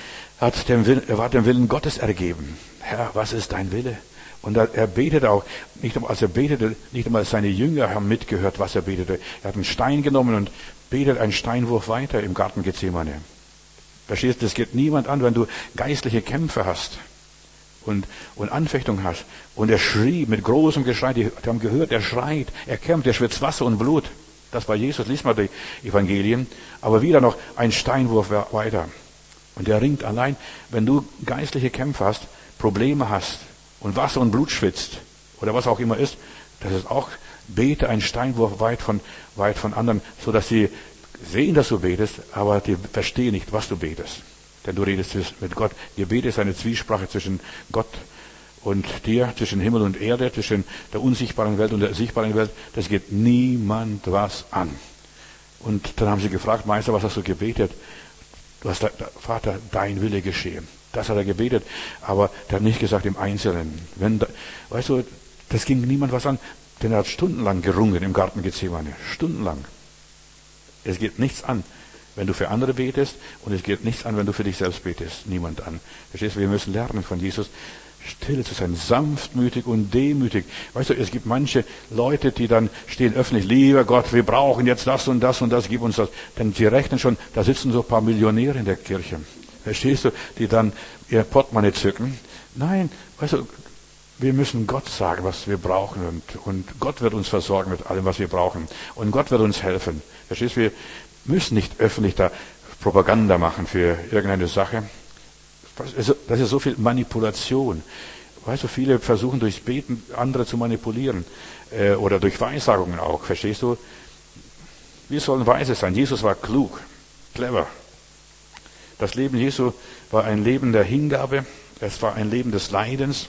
hat dem Willen, er war dem Willen Gottes ergeben. Herr, was ist dein Wille? Und er betete auch, nicht einmal, als er betete, nicht einmal seine Jünger haben mitgehört, was er betete. Er hat einen Stein genommen und betet einen Steinwurf weiter im Garten Gethsemane. Verstehst du, das geht niemand an, wenn du geistliche Kämpfe hast und, und Anfechtung hast. Und er schrie mit großem Geschrei, die, die haben gehört, er schreit, er kämpft, er schwitzt Wasser und Blut. Das war Jesus, lies mal die Evangelien. Aber wieder noch ein Steinwurf weiter. Und er ringt allein, wenn du geistliche Kämpfe hast, Probleme hast und Wasser und Blut schwitzt oder was auch immer ist, das ist auch, bete einen Steinwurf weit von, weit von anderen, so dass sie sehen, dass du betest, aber die verstehen nicht, was du betest. Denn du redest mit Gott. Gebet ist eine Zwiesprache zwischen Gott und dir, zwischen Himmel und Erde, zwischen der unsichtbaren Welt und der sichtbaren Welt. Das geht niemand was an. Und dann haben sie gefragt, Meister, was hast du gebetet? Du hast, Vater, dein Wille geschehe. Das hat er gebetet, aber er hat nicht gesagt im Einzelnen. Wenn, weißt du, das ging niemand was an, denn er hat stundenlang gerungen im Garten Gethsemane. Stundenlang. Es geht nichts an, wenn du für andere betest, und es geht nichts an, wenn du für dich selbst betest. Niemand an. Verstehst du, wir müssen lernen von Jesus, still zu sein, sanftmütig und demütig. Weißt du, es gibt manche Leute, die dann stehen öffentlich, lieber Gott, wir brauchen jetzt das und das und das, gib uns das. Denn sie rechnen schon, da sitzen so ein paar Millionäre in der Kirche. Verstehst du, die dann ihr Portemonnaie zücken. Nein, weißt du, wir müssen Gott sagen, was wir brauchen, und, und Gott wird uns versorgen mit allem, was wir brauchen. Und Gott wird uns helfen. Verstehst du, wir müssen nicht öffentlich da Propaganda machen für irgendeine Sache. Das ist so viel Manipulation. Weißt du, viele versuchen durchs Beten andere zu manipulieren. Äh, oder durch Weissagungen auch. Verstehst du? Wir sollen weise sein. Jesus war klug, clever. Das Leben Jesu war ein Leben der Hingabe. Es war ein Leben des Leidens.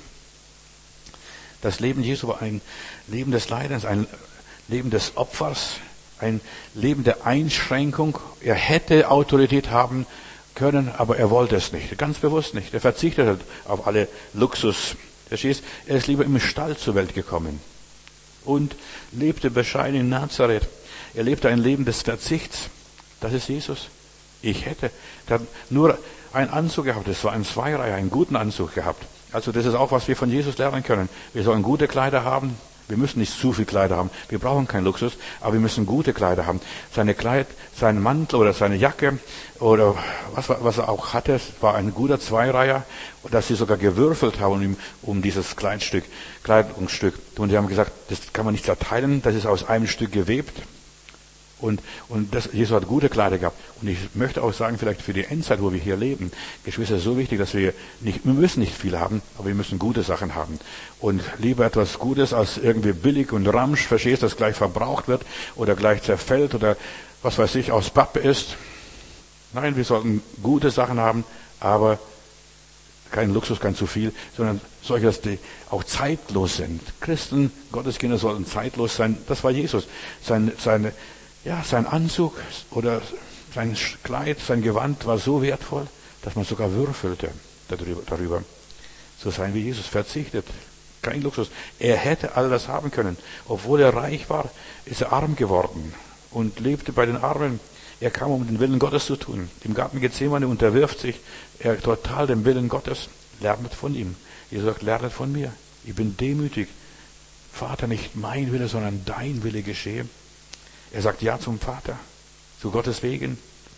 Das Leben Jesu war ein Leben des Leidens, ein Leben des Opfers, ein Leben der Einschränkung. Er hätte Autorität haben können, aber er wollte es nicht. Ganz bewusst nicht. Er verzichtete auf alle Luxus. Verstehst? Er ist lieber im Stall zur Welt gekommen und lebte bescheiden in Nazareth. Er lebte ein Leben des Verzichts. Das ist Jesus. Ich hätte. Der hat nur einen Anzug gehabt. Das war ein Zweireiher, einen guten Anzug gehabt. Also das ist auch, was wir von Jesus lernen können. Wir sollen gute Kleider haben. Wir müssen nicht zu viel Kleider haben. Wir brauchen keinen Luxus, aber wir müssen gute Kleider haben. Seine Kleid, sein Mantel oder seine Jacke oder was, was er auch hatte, war ein guter Zweireiher, dass sie sogar gewürfelt haben um, um dieses Kleidstück, Kleidungsstück. Und sie haben gesagt, das kann man nicht zerteilen, das ist aus einem Stück gewebt. Und, und das, Jesus hat gute Kleider gehabt. Und ich möchte auch sagen, vielleicht für die Endzeit, wo wir hier leben, Geschwister, ist so wichtig, dass wir nicht, wir müssen nicht viel haben, aber wir müssen gute Sachen haben. Und lieber etwas Gutes als irgendwie billig und Ramsch, verstehst, das gleich verbraucht wird oder gleich zerfällt oder was weiß ich, aus Pappe ist. Nein, wir sollten gute Sachen haben, aber kein Luxus, kein zu viel, sondern solche, dass die auch zeitlos sind. Christen, Gotteskinder sollten zeitlos sein. Das war Jesus. Sein, seine, ja, sein Anzug oder sein Kleid, sein Gewand war so wertvoll, dass man sogar würfelte darüber. darüber. So sein wie Jesus, verzichtet. Kein Luxus. Er hätte all das haben können. Obwohl er reich war, ist er arm geworden und lebte bei den Armen. Er kam, um den Willen Gottes zu tun. Im Garten Gethsemane unterwirft sich er total dem Willen Gottes. Lernet von ihm. Jesus sagt, lernet von mir. Ich bin demütig. Vater, nicht mein Wille, sondern dein Wille geschehe. Er sagt ja zum Vater, zu Gottes Wegen.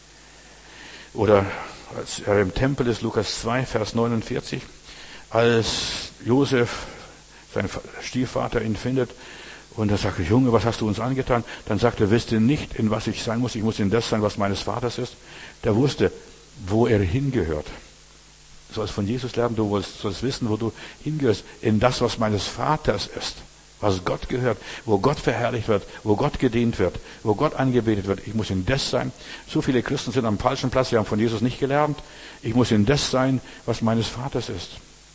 Oder als er im Tempel ist, Lukas zwei, Vers neunundvierzig, als Josef, sein Stiefvater, ihn findet, und er sagt, Junge, was hast du uns angetan? Dann sagt er, wisst ihr nicht, in was ich sein muss? Ich muss in das sein, was meines Vaters ist. Der wusste, wo er hingehört. Du sollst von Jesus lernen, du sollst wissen, wo du hingehörst. In das, was meines Vaters ist. Was Gott gehört, wo Gott verherrlicht wird, wo Gott gedient wird, wo Gott angebetet wird. Ich muss in das sein. So viele Christen sind am falschen Platz, sie haben von Jesus nicht gelernt. Ich muss in das sein, was meines Vaters ist.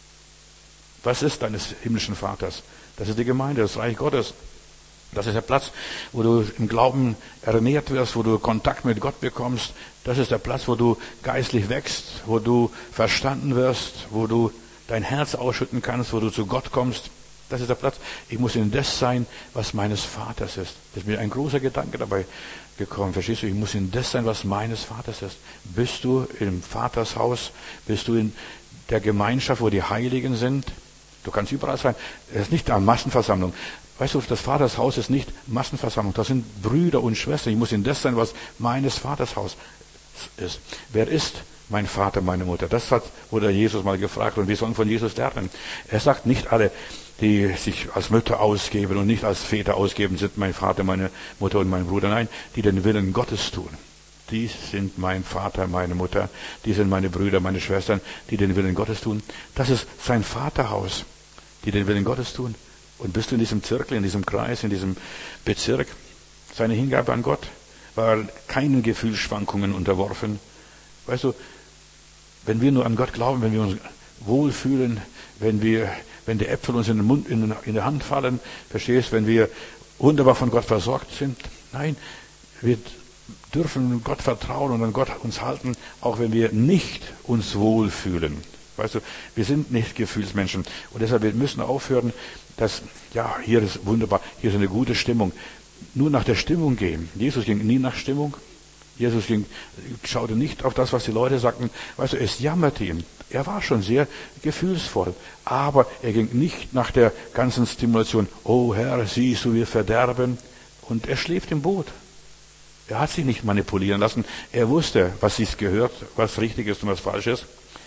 Was ist deines himmlischen Vaters? Das ist die Gemeinde, das Reich Gottes. Das ist der Platz, wo du im Glauben ernährt wirst, wo du Kontakt mit Gott bekommst. Das ist der Platz, wo du geistlich wächst, wo du verstanden wirst, wo du dein Herz ausschütten kannst, wo du zu Gott kommst. Das ist der Platz. Ich muss in das sein, was meines Vaters ist. Das ist mir ein großer Gedanke dabei gekommen. Verstehst du? Ich muss in das sein, was meines Vaters ist. Bist du im Vaters Haus? Bist du in der Gemeinschaft, wo die Heiligen sind? Du kannst überall sein. Es ist nicht eine Massenversammlung. Weißt du, das Vaters Haus ist nicht Massenversammlung. Das sind Brüder und Schwestern. Ich muss in das sein, was meines Vaters Haus ist. Wer ist mein Vater, meine Mutter? Das hat, wurde Jesus mal gefragt. Und wir sollen von Jesus lernen. Er sagt, nicht alle, die sich als Mütter ausgeben und nicht als Väter ausgeben, sind mein Vater, meine Mutter und mein Bruder. Nein, die den Willen Gottes tun. Die sind mein Vater, meine Mutter. Die sind meine Brüder, meine Schwestern, die den Willen Gottes tun. Das ist sein Vaterhaus, die den Willen Gottes tun. Und bist du in diesem Zirkel, in diesem Kreis, in diesem Bezirk? Seine Hingabe an Gott war keinen Gefühlsschwankungen unterworfen. Weißt du, wenn wir nur an Gott glauben, wenn wir uns wohlfühlen, wenn wir, wenn die Äpfel uns in den Mund, in, in die Hand fallen, verstehst, wenn wir wunderbar von Gott versorgt sind. Nein, wir dürfen Gott vertrauen und an Gott uns halten, auch wenn wir nicht uns wohlfühlen. Weißt du, wir sind nicht Gefühlsmenschen. Und deshalb, wir müssen aufhören, dass, ja, hier ist wunderbar, hier ist eine gute Stimmung. Nur nach der Stimmung gehen. Jesus ging nie nach Stimmung. Jesus ging, schaute nicht auf das, was die Leute sagten. Weißt du, es jammerte ihn. Er war schon sehr gefühlsvoll. Aber er ging nicht nach der ganzen Stimulation. Oh Herr, siehst du, wir verderben. Und er schläft im Boot. Er hat sich nicht manipulieren lassen. Er wusste, was sich gehört, was richtig ist und was falsch ist.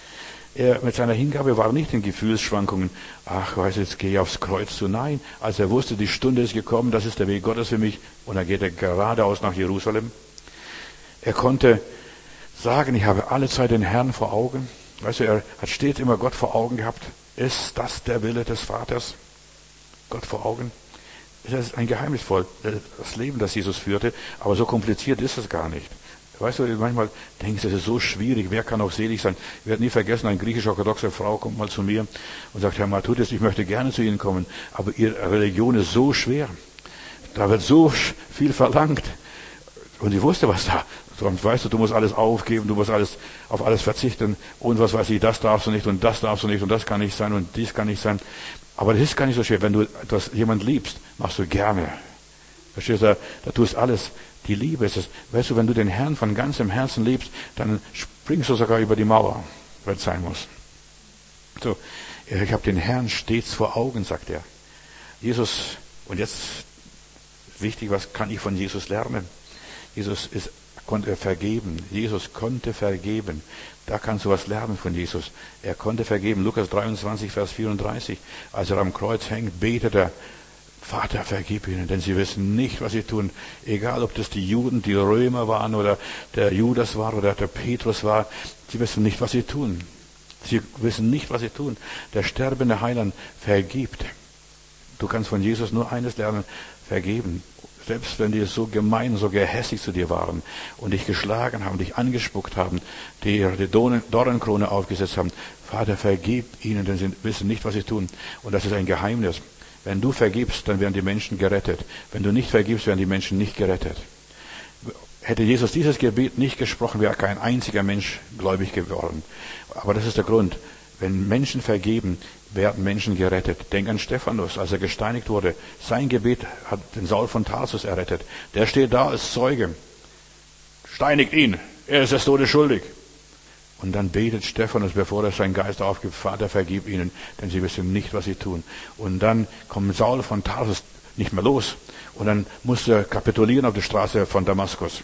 Er mit seiner Hingabe war nicht in Gefühlsschwankungen. Ach, weißt du, jetzt gehe ich aufs Kreuz zu. Nein, als er wusste, die Stunde ist gekommen, das ist der Weg Gottes für mich. Und dann geht er geradeaus nach Jerusalem. Er konnte sagen, ich habe alle Zeit den Herrn vor Augen. Weißt du, er hat stets immer Gott vor Augen gehabt. Ist das der Wille des Vaters? Gott vor Augen. Das ist ein geheimnisvoll, das Leben, das Jesus führte. Aber so kompliziert ist es gar nicht. Weißt du, manchmal denkst du, das ist so schwierig, wer kann auch selig sein? Ich werde nie vergessen, eine griechisch-orthodoxe Frau kommt mal zu mir und sagt, Herr Matthäus, ich möchte gerne zu Ihnen kommen, aber Ihre Religion ist so schwer. Da wird so viel verlangt. Und ich wusste, was da, sonst weißt du, du musst alles aufgeben, du musst alles, auf alles verzichten und was weiß ich, das darfst du nicht und das darfst du nicht und das kann nicht sein und dies kann nicht sein. Aber das ist gar nicht so schwer. Wenn du das jemand liebst, machst du gerne. Verstehst du, da tust alles. Die Liebe ist es. Weißt du, wenn du den Herrn von ganzem Herzen liebst, dann springst du sogar über die Mauer, wenn es sein muss. So, ich habe den Herrn stets vor Augen, sagt er. Jesus, und jetzt wichtig, was kann ich von Jesus lernen? Jesus ist, konnte vergeben. Jesus konnte vergeben. Da kannst du was lernen von Jesus. Er konnte vergeben. Lukas dreiundzwanzig, Vers vierunddreißig. Als er am Kreuz hängt, betet er Vater, vergib ihnen, denn sie wissen nicht, was sie tun. Egal, ob das die Juden, die Römer waren oder der Judas war oder der Petrus war. Sie wissen nicht, was sie tun. Sie wissen nicht, was sie tun. Der sterbende Heiland vergibt. Du kannst von Jesus nur eines lernen, vergeben. Selbst wenn die so gemein, so gehässig zu dir waren und dich geschlagen haben, dich angespuckt haben, dir die Dornenkrone aufgesetzt haben. Vater, vergib ihnen, denn sie wissen nicht, was sie tun. Und das ist ein Geheimnis. Wenn du vergibst, dann werden die Menschen gerettet. Wenn du nicht vergibst, werden die Menschen nicht gerettet. Hätte Jesus dieses Gebet nicht gesprochen, wäre kein einziger Mensch gläubig geworden. Aber das ist der Grund. Wenn Menschen vergeben, werden Menschen gerettet. Denk an Stephanus, als er gesteinigt wurde. Sein Gebet hat den Saul von Tarsus errettet. Der steht da als Zeuge. Steinigt ihn. Er ist des Todes schuldig. Und dann betet Stephanus, bevor er seinen Geist aufgibt, Vater, vergib ihnen, denn sie wissen nicht, was sie tun. Und dann kommt Saul von Tarsus nicht mehr los. Und dann muss er kapitulieren auf der Straße von Damaskus.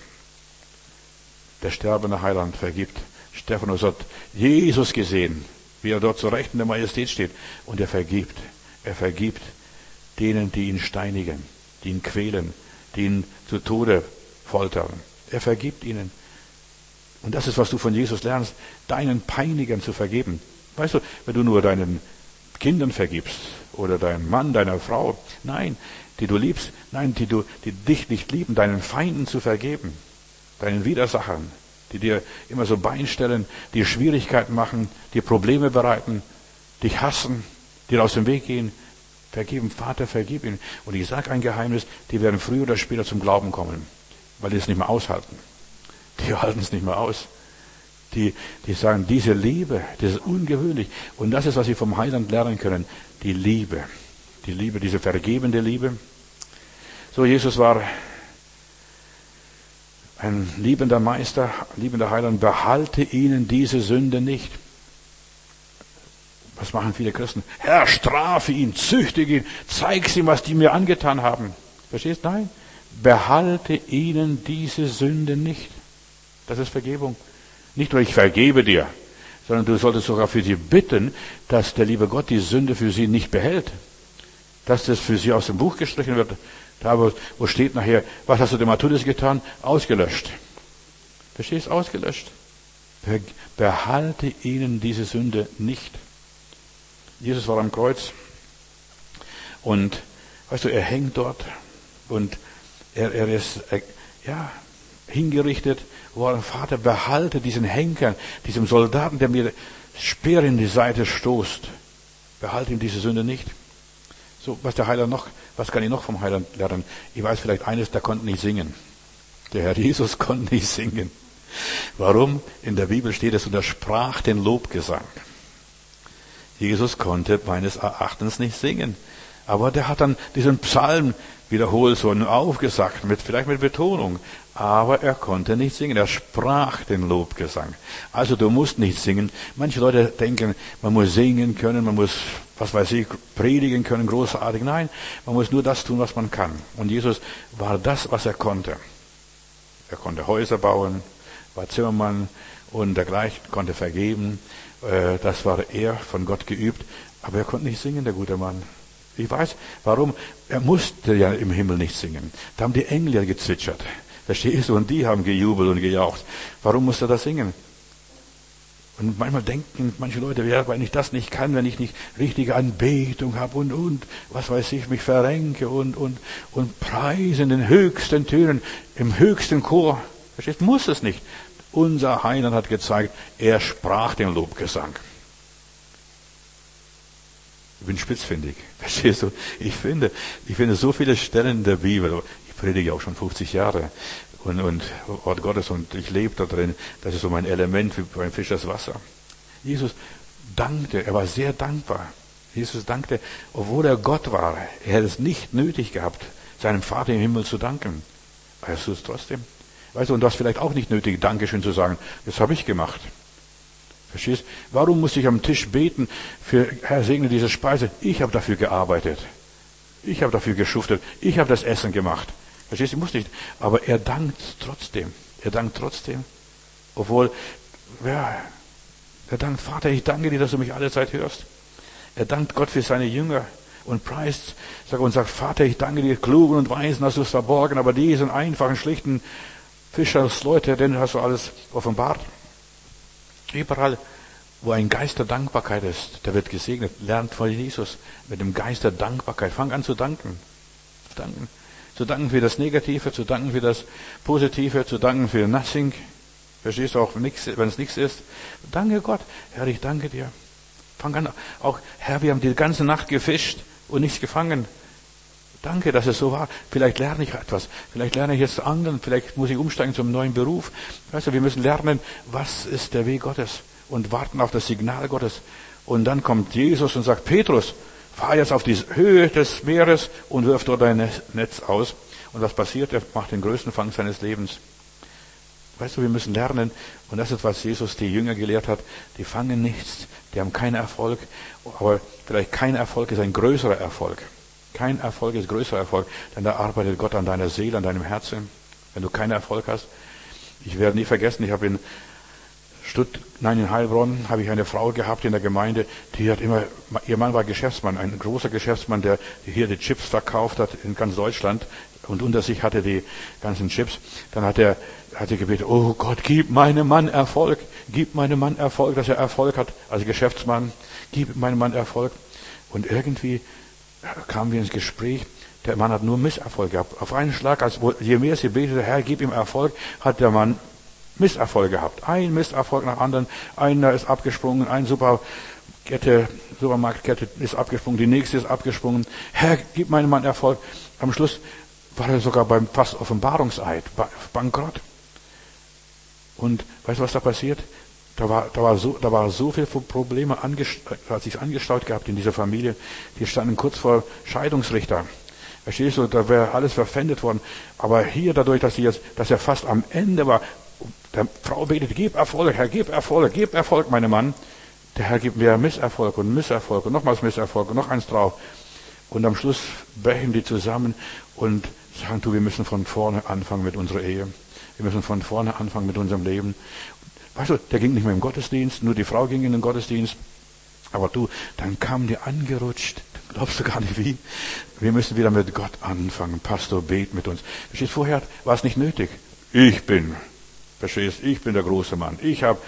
Der sterbende Heiland vergibt. Stephanus hat Jesus gesehen, wie er dort zur Rechten der Majestät steht. Und er vergibt. Er vergibt denen, die ihn steinigen, die ihn quälen, die ihn zu Tode foltern. Er vergibt ihnen. Und das ist, was du von Jesus lernst, deinen Peinigern zu vergeben. Weißt du, wenn du nur deinen Kindern vergibst oder deinem Mann, deiner Frau, nein, die du liebst, nein, die du, die dich nicht lieben, deinen Feinden zu vergeben, deinen Widersachern, die dir immer so Bein stellen, dir Schwierigkeiten machen, dir Probleme bereiten, dich hassen, dir aus dem Weg gehen, vergeben, Vater, vergib ihnen. Und ich sage ein Geheimnis, die werden früher oder später zum Glauben kommen, weil die es nicht mehr aushalten. Die halten es nicht mehr aus. Die, die sagen, diese Liebe, das ist ungewöhnlich. Und das ist, was sie vom Heiland lernen können. Die Liebe. Die Liebe, diese vergebende Liebe. So, Jesus war ein liebender Meister, liebender Heiland. Behalte ihnen diese Sünde nicht. Was machen viele Christen? Herr, strafe ihn, züchtige ihn, zeig ihm, was die mir angetan haben. Verstehst? Nein. Behalte ihnen diese Sünde nicht. Das ist Vergebung. Nicht nur ich vergebe dir, sondern du solltest sogar für sie bitten, dass der liebe Gott die Sünde für sie nicht behält. Dass das für sie aus dem Buch gestrichen wird. Da, wo, wo steht nachher, was hast du dem Matthäus getan? Ausgelöscht. Verstehst du? Ausgelöscht. Behalte ihnen diese Sünde nicht. Jesus war am Kreuz und, weißt du, er hängt dort und er, er ist, er, ja, hingerichtet worden. Vater, behalte diesen Henker, diesem Soldaten, der mir Speer in die Seite stoßt. Behalte ihm diese Sünde nicht. So, was der Heiland noch, was kann ich noch vom Heiland lernen? Ich weiß vielleicht eines, der konnte nicht singen. Der Herr Jesus konnte nicht singen. Warum? In der Bibel steht es, und er sprach den Lobgesang. Jesus konnte meines Erachtens nicht singen. Aber der hat dann diesen Psalm wiederholt, so aufgesagt, mit, vielleicht mit Betonung. Aber er konnte nicht singen. Er sprach den Lobgesang. Also du musst nicht singen. Manche Leute denken, man muss singen können, man muss, was weiß ich, predigen können, großartig. Nein, man muss nur das tun, was man kann. Und Jesus war das, was er konnte. Er konnte Häuser bauen, war Zimmermann und dergleichen, konnte vergeben. Das war er, von Gott geübt. Aber er konnte nicht singen, der gute Mann. Ich weiß, warum. Er musste ja im Himmel nicht singen. Da haben die Engel ja gezwitschert. Verstehst du? Und die haben gejubelt und gejaucht. Warum musste er das singen? Und manchmal denken manche Leute, ja, wenn ich das nicht kann, wenn ich nicht richtige Anbetung habe und, und, was weiß ich, mich verrenke und, und, und preise in den höchsten Tönen, im höchsten Chor. Verstehst du? Muss es nicht. Unser Heiland hat gezeigt, er sprach den Lobgesang. Ich bin spitzfindig. Verstehst du? Ich finde, ich finde so viele Stellen in der Bibel. Ich predige auch schon fünfzig Jahre. Und, und Wort Gottes, und ich lebe da drin. Das ist so mein Element wie beim Fisch das Wasser. Jesus dankte, er war sehr dankbar. Jesus dankte, obwohl er Gott war. Er hätte es nicht nötig gehabt, seinem Vater im Himmel zu danken. Aber er tut es trotzdem. Weißt du, und das vielleicht auch nicht nötig, Dankeschön zu sagen. Das habe ich gemacht. Verstehst? Warum muss ich am Tisch beten für Herr, segne diese Speise? Ich habe dafür gearbeitet. Ich habe dafür geschuftet. Ich habe das Essen gemacht. Verstehst du? Ich muss nicht. Aber er dankt trotzdem. Er dankt trotzdem. Obwohl, ja, er dankt, Vater, ich danke dir, dass du mich alle Zeit hörst. Er dankt Gott für seine Jünger. und preist, sag und sagt, Vater, ich danke dir, Klugen und Weisen hast du es verborgen, aber diesen einfachen, schlichten Fischersleute, denen hast du alles offenbart. Überall, wo ein Geist der Dankbarkeit ist, der wird gesegnet. Lernt von Jesus mit dem Geist der Dankbarkeit. Fang an zu danken. Danken. Zu danken für das Negative, zu danken für das Positive, zu danken für nothing. Verstehst du auch, wenn es nichts ist? Danke Gott. Herr, ich danke dir. Fang an. Auch, Herr, wir haben die ganze Nacht gefischt und nichts gefangen. Danke, dass es so war. Vielleicht lerne ich etwas. Vielleicht lerne ich jetzt angeln. Vielleicht muss ich umsteigen zum neuen Beruf. Weißt du, wir müssen lernen, was ist der Weg Gottes. Und warten auf das Signal Gottes. Und dann kommt Jesus und sagt, Petrus, fahr jetzt auf die Höhe des Meeres und wirf dort dein Netz aus. Und was passiert? Er macht den größten Fang seines Lebens. Weißt du, wir müssen lernen, und das ist, was Jesus die Jünger gelehrt hat, die fangen nichts, die haben keinen Erfolg, aber vielleicht kein Erfolg ist ein größerer Erfolg. Kein Erfolg ist größerer Erfolg, denn da arbeitet Gott an deiner Seele, an deinem Herzen. Wenn du keinen Erfolg hast, ich werde nie vergessen, ich habe in Stutt, nein, in Heilbronn habe ich eine Frau gehabt in der Gemeinde, die hat immer, ihr Mann war Geschäftsmann, ein großer Geschäftsmann, der hier die Chips verkauft hat in ganz Deutschland und unter sich hatte die ganzen Chips. Dann hat er, hat sie gebetet, oh Gott, gib meinem Mann Erfolg, gib meinem Mann Erfolg, dass er Erfolg hat als Geschäftsmann, gib meinem Mann Erfolg. Und irgendwie kamen wir ins Gespräch, der Mann hat nur Misserfolg gehabt. Auf einen Schlag, als, je mehr sie betete, Herr, gib ihm Erfolg, hat der Mann Misserfolg gehabt. Ein Misserfolg nach anderen. Einer ist abgesprungen, ein Superkette, Supermarktkette ist abgesprungen, die nächste ist abgesprungen. Herr, gib meinem Mann Erfolg. Am Schluss war er sogar beim fast Offenbarungseid, bankrott. Und weißt du, was da passiert? Da war, da war so, da war so viel Probleme angestaut, hat sich angestaut gehabt in dieser Familie. Die standen kurz vor Scheidungsrichter. Verstehst du? Da wäre alles verpfändet worden. Aber hier dadurch, dass sie jetzt, dass er fast am Ende war, der Frau betet, gib Erfolg, Herr, gib Erfolg, gib Erfolg, mein Mann. Der Herr gibt mir Misserfolg und Misserfolg und nochmals Misserfolg und noch eins drauf. Und am Schluss brechen die zusammen und sagen, du, wir müssen von vorne anfangen mit unserer Ehe. Wir müssen von vorne anfangen mit unserem Leben. Weißt du, der ging nicht mehr im Gottesdienst, nur die Frau ging in den Gottesdienst. Aber du, dann kamen die angerutscht. Glaubst du gar nicht wie? Wir müssen wieder mit Gott anfangen. Pastor, bet mit uns. Verstehst, vorher war es nicht nötig. Ich bin, verstehst, ich bin der große Mann. Ich habe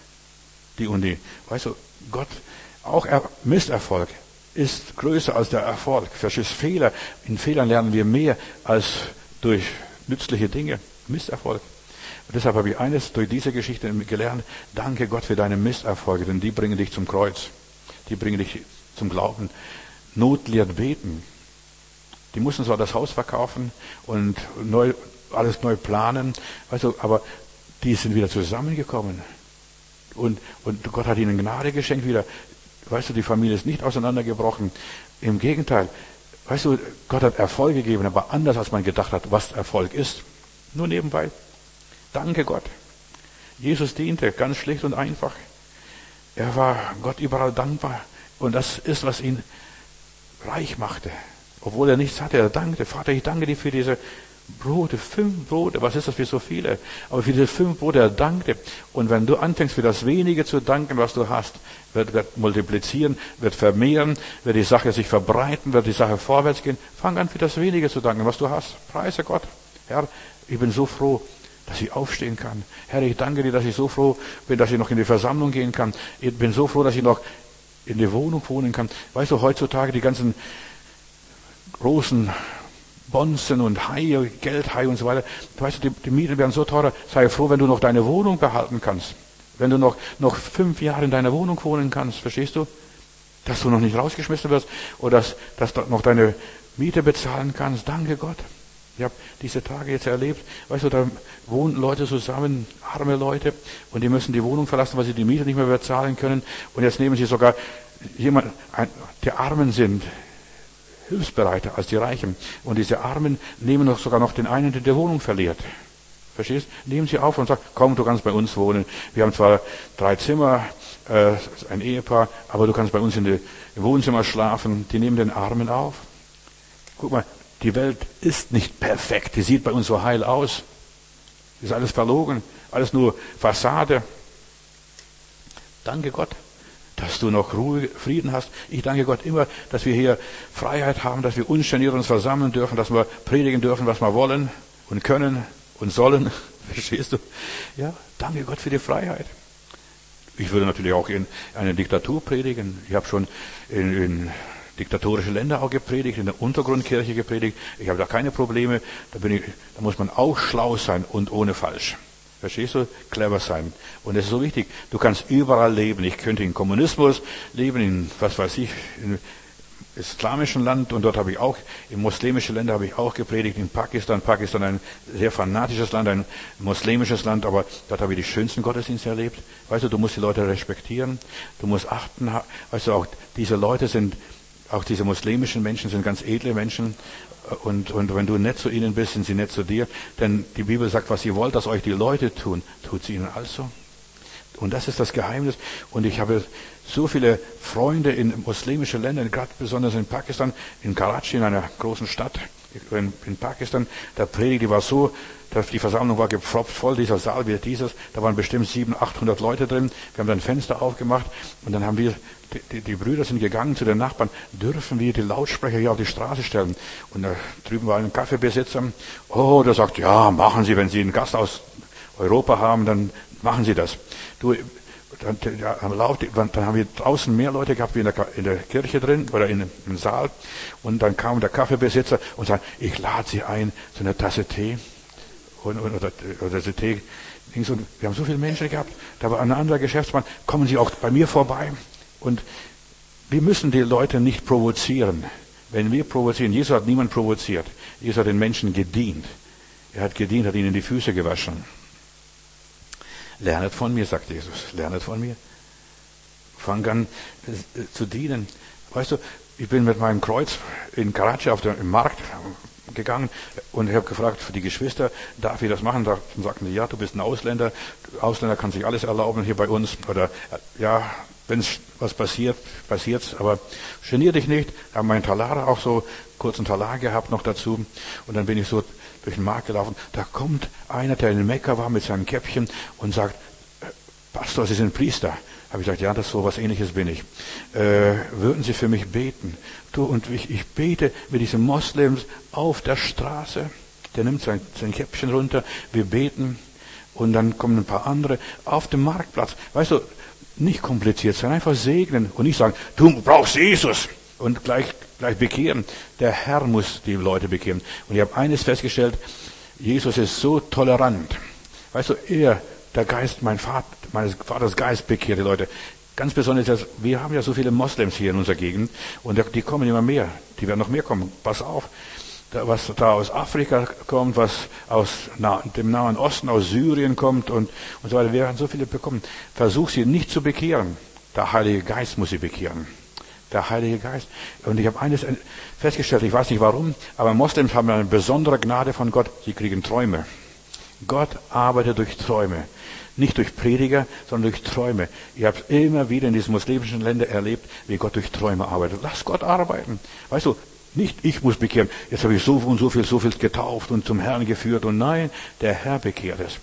die und die. Weißt du, Gott, auch er, Misserfolg ist größer als der Erfolg. Verstehst, Fehler. In Fehlern lernen wir mehr als durch nützliche Dinge. Misserfolg. Und deshalb habe ich eines durch diese Geschichte gelernt. Danke Gott für deine Misserfolge, denn die bringen dich zum Kreuz. Die bringen dich zum Glauben. Not lehrt beten. Die mussten zwar das Haus verkaufen und neu, alles neu planen, weißt du, aber die sind wieder zusammengekommen. Und, und Gott hat ihnen Gnade geschenkt wieder. Weißt du, die Familie ist nicht auseinandergebrochen. Im Gegenteil. Weißt du, Gott hat Erfolg gegeben, aber anders als man gedacht hat, was Erfolg ist. Nur nebenbei. Danke Gott. Jesus diente ganz schlicht und einfach. Er war Gott überall dankbar. Und das ist, was ihn reich machte. Obwohl er nichts hatte, er dankte. Vater, ich danke dir für diese Brote, fünf Brote. Was ist das für so viele? Aber für diese fünf Brote, er dankte. Und wenn du anfängst, für das wenige zu danken, was du hast, wird Gott multiplizieren, wird vermehren, wird die Sache sich verbreiten, wird die Sache vorwärts gehen. Fang an, für das wenige zu danken, was du hast. Preise Gott. Herr, ich bin so froh, dass ich aufstehen kann. Herr, ich danke dir, dass ich so froh bin, dass ich noch in die Versammlung gehen kann. Ich bin so froh, dass ich noch in die Wohnung wohnen kann. Weißt du, heutzutage die ganzen großen Bonzen und Haie, Geldhaie und so weiter. Weißt du, die, die Mieten werden so teuer. Sei froh, wenn du noch deine Wohnung behalten kannst. Wenn du noch, noch fünf Jahre in deiner Wohnung wohnen kannst. Verstehst du? Dass du noch nicht rausgeschmissen wirst oder dass, dass du noch deine Miete bezahlen kannst. Danke Gott. Ich habe diese Tage jetzt erlebt, weißt du, da wohnen Leute zusammen, arme Leute, und die müssen die Wohnung verlassen, weil sie die Miete nicht mehr bezahlen können. Und jetzt nehmen sie sogar jemand, die Armen sind, hilfsbereiter als die Reichen. Und diese Armen nehmen noch sogar noch den einen, der die Wohnung verliert. Verstehst? Nehmen sie auf und sagen, komm, du kannst bei uns wohnen. Wir haben zwar drei Zimmer, äh, ein Ehepaar, aber du kannst bei uns in die, im Wohnzimmer schlafen. Die nehmen den Armen auf. Guck mal, die Welt ist nicht perfekt. Die sieht bei uns so heil aus. Ist alles verlogen. Alles nur Fassade. Danke Gott. dass du noch Ruhe, Frieden hast. Ich danke Gott immer, dass wir hier Freiheit haben, dass wir ungeniert uns versammeln dürfen, dass wir predigen dürfen, was wir wollen und können und sollen. Verstehst du? Ja, danke Gott für die Freiheit. Ich würde natürlich auch in einer Diktatur predigen. Ich habe schon in, in diktatorische Länder auch gepredigt, in der Untergrundkirche gepredigt. Ich habe da keine Probleme. Da, bin ich, da muss man auch schlau sein und ohne falsch. Verstehst du? Clever sein. Und das ist so wichtig. Du kannst überall leben. Ich könnte in Kommunismus leben, in, was weiß ich, in islamischen Land. Und dort habe ich auch, in muslimische Länder habe ich auch gepredigt. In Pakistan. Pakistan ein sehr fanatisches Land, ein muslimisches Land. Aber dort habe ich die schönsten Gottesdienste erlebt. Weißt du, du musst die Leute respektieren. Du musst achten. Weißt du, auch diese Leute sind, auch diese muslimischen Menschen sind ganz edle Menschen. Und, und wenn du nett zu ihnen bist, sind sie nett zu dir. Denn die Bibel sagt, was ihr wollt, dass euch die Leute tun, tut sie ihnen also. Und das ist das Geheimnis. Und ich habe so viele Freunde in muslimischen Ländern, gerade besonders in Pakistan, in Karachi, in einer großen Stadt in, in Pakistan. Der Predigt, die war so, dass die Versammlung war gepfropft voll, dieser Saal wie dieses. Da waren bestimmt siebenhundert, achthundert Leute drin. Wir haben dann Fenster aufgemacht und dann haben wir, die, die, die Brüder sind gegangen zu den Nachbarn, dürfen wir die Lautsprecher hier auf die Straße stellen? Und da drüben war ein Kaffeebesitzer. Oh, der sagt, ja, machen Sie, wenn Sie einen Gast aus Europa haben, dann machen Sie das. Du, dann, ja, dann haben wir draußen mehr Leute gehabt wie in der, in der Kirche drin oder in, im Saal. Und dann kam der Kaffeebesitzer und sagte, ich lade Sie ein zu einer Tasse Tee. Und, und, oder, oder Tee. Und wir haben so viele Menschen gehabt. Da war ein anderer Geschäftsmann. Kommen Sie auch bei mir vorbei. Und wir müssen die Leute nicht provozieren. Wenn wir provozieren, Jesus hat niemand provoziert. Jesus hat den Menschen gedient. Er hat gedient, hat ihnen die Füße gewaschen. Lernet von mir, sagt Jesus. Lernet von mir. Fang an äh, zu dienen. Weißt du, ich bin mit meinem Kreuz in Karachi auf dem Markt gegangen und ich habe gefragt für die Geschwister, darf ich das machen? Dann sagten sie, ja, du bist ein Ausländer. Ausländer kann sich alles erlauben hier bei uns. Oder ja, wenn es was passiert, passiert's. Aber genier dich nicht. Ich habe meinen Talar auch so, kurzen Talar gehabt noch dazu. Und dann bin ich so durch den Markt gelaufen. Da kommt einer, der in Mekka war mit seinem Käppchen und sagt, Pastor, Sie sind Priester. Habe ich gesagt, ja, das so was Ähnliches bin ich. Äh, würden Sie für mich beten? Du, und ich, ich bete mit diesen Moslems auf der Straße. Der nimmt sein, sein Käppchen runter. Wir beten. Und dann kommen ein paar andere auf dem Marktplatz. Weißt du, nicht kompliziert sein, einfach segnen und nicht sagen, du brauchst Jesus und gleich, gleich bekehren. Der Herr muss die Leute bekehren. Und ich habe eines festgestellt, Jesus ist so tolerant. Weißt du, er, der Geist, mein Vater, meines Vaters Geist bekehrt die Leute. Ganz besonders, dass wir haben ja so viele Moslems hier in unserer Gegend und die kommen immer mehr. Die werden noch mehr kommen. Pass auf, was da aus Afrika kommt, was aus dem Nahen Osten, aus Syrien kommt und, und so weiter. Wir werden so viele bekommen. Versuch sie nicht zu bekehren. Der Heilige Geist muss sie bekehren. Der Heilige Geist. Und ich habe eines festgestellt, ich weiß nicht warum, aber Moslems haben eine besondere Gnade von Gott. Sie kriegen Träume. Gott arbeitet durch Träume. Nicht durch Prediger, sondern durch Träume. Ich habe immer wieder in diesen muslimischen Ländern erlebt, wie Gott durch Träume arbeitet. Lass Gott arbeiten. Weißt du, nicht ich muss bekehren. Jetzt habe ich so und so viel, so viel getauft und zum Herrn geführt. Und nein, der Herr bekehrt es.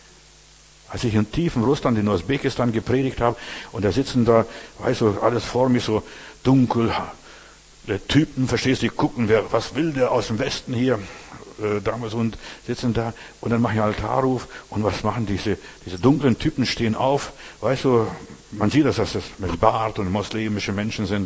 Als ich in tiefen Russland, in Usbekistan gepredigt habe, und da sitzen da, weißt du, alles vor mir so dunkel, der Typen, verstehst du, die gucken, wer, was will der aus dem Westen hier, äh, damals, und sitzen da, und dann mache ich einen Altarruf, und was machen diese, diese dunklen Typen, stehen auf, weißt du, man sieht das, dass das mit Bart und muslimische Menschen sind,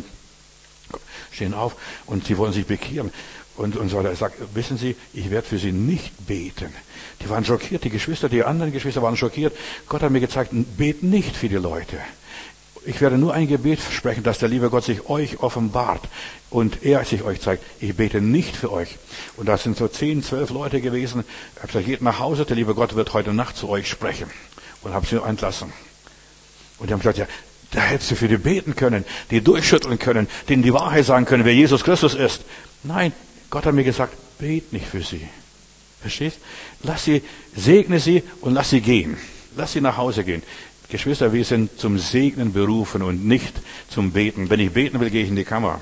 stehen auf, und sie wollen sich bekehren. Und, und so weiter. Er sagt, wissen Sie, ich werde für Sie nicht beten. Die waren schockiert, die Geschwister, die anderen Geschwister waren schockiert. Gott hat mir gezeigt, bet nicht für die Leute. Ich werde nur ein Gebet sprechen, dass der liebe Gott sich euch offenbart und er sich euch zeigt. Ich bete nicht für euch. Und das sind so zehn, zwölf Leute gewesen. Ich habe gesagt, geht nach Hause, der liebe Gott wird heute Nacht zu euch sprechen. Und habe sie entlassen. Und die haben gesagt, ja, da hättest du für die beten können, die durchschütteln können, denen die Wahrheit sagen können, wer Jesus Christus ist. Nein, Gott hat mir gesagt, bet nicht für sie. Verstehst? Lass sie, segne sie und lass sie gehen. Lass sie nach Hause gehen. Geschwister, wir sind zum Segnen berufen und nicht zum Beten. Wenn ich beten will, gehe ich in die Kammer.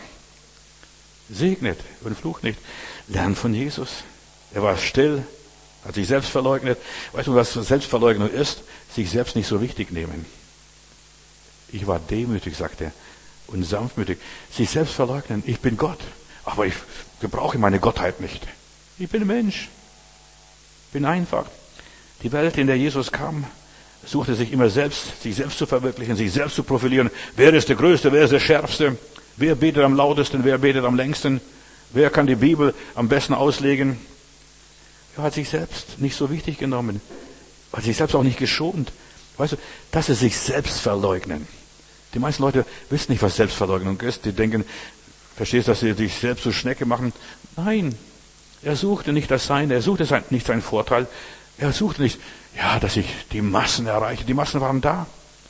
Segnet und flucht nicht. Lern von Jesus. Er war still, hat sich selbst verleugnet. Weißt du, was Selbstverleugnung ist? Sich selbst nicht so wichtig nehmen. Ich war demütig, sagt er, und sanftmütig. Sich selbst verleugnen, ich bin Gott, aber ich gebrauche meine Gottheit nicht. Ich bin Mensch, bin einfach. Die Welt, in der Jesus kam, suchte sich immer selbst, sich selbst zu verwirklichen, sich selbst zu profilieren. Wer ist der Größte, wer ist der Schärfste? Wer betet am lautesten, wer betet am längsten? Wer kann die Bibel am besten auslegen? Er hat sich selbst nicht so wichtig genommen, hat sich selbst auch nicht geschont. Weißt du, das ist sich selbst verleugnen. Die meisten Leute wissen nicht, was Selbstverleugnung ist. Die denken, verstehst du, dass sie sich selbst zur Schnecke machen? Nein, er suchte nicht das Seine, er suchte nicht seinen Vorteil. Er suchte nicht, ja, dass ich die Massen erreiche. Die Massen waren da.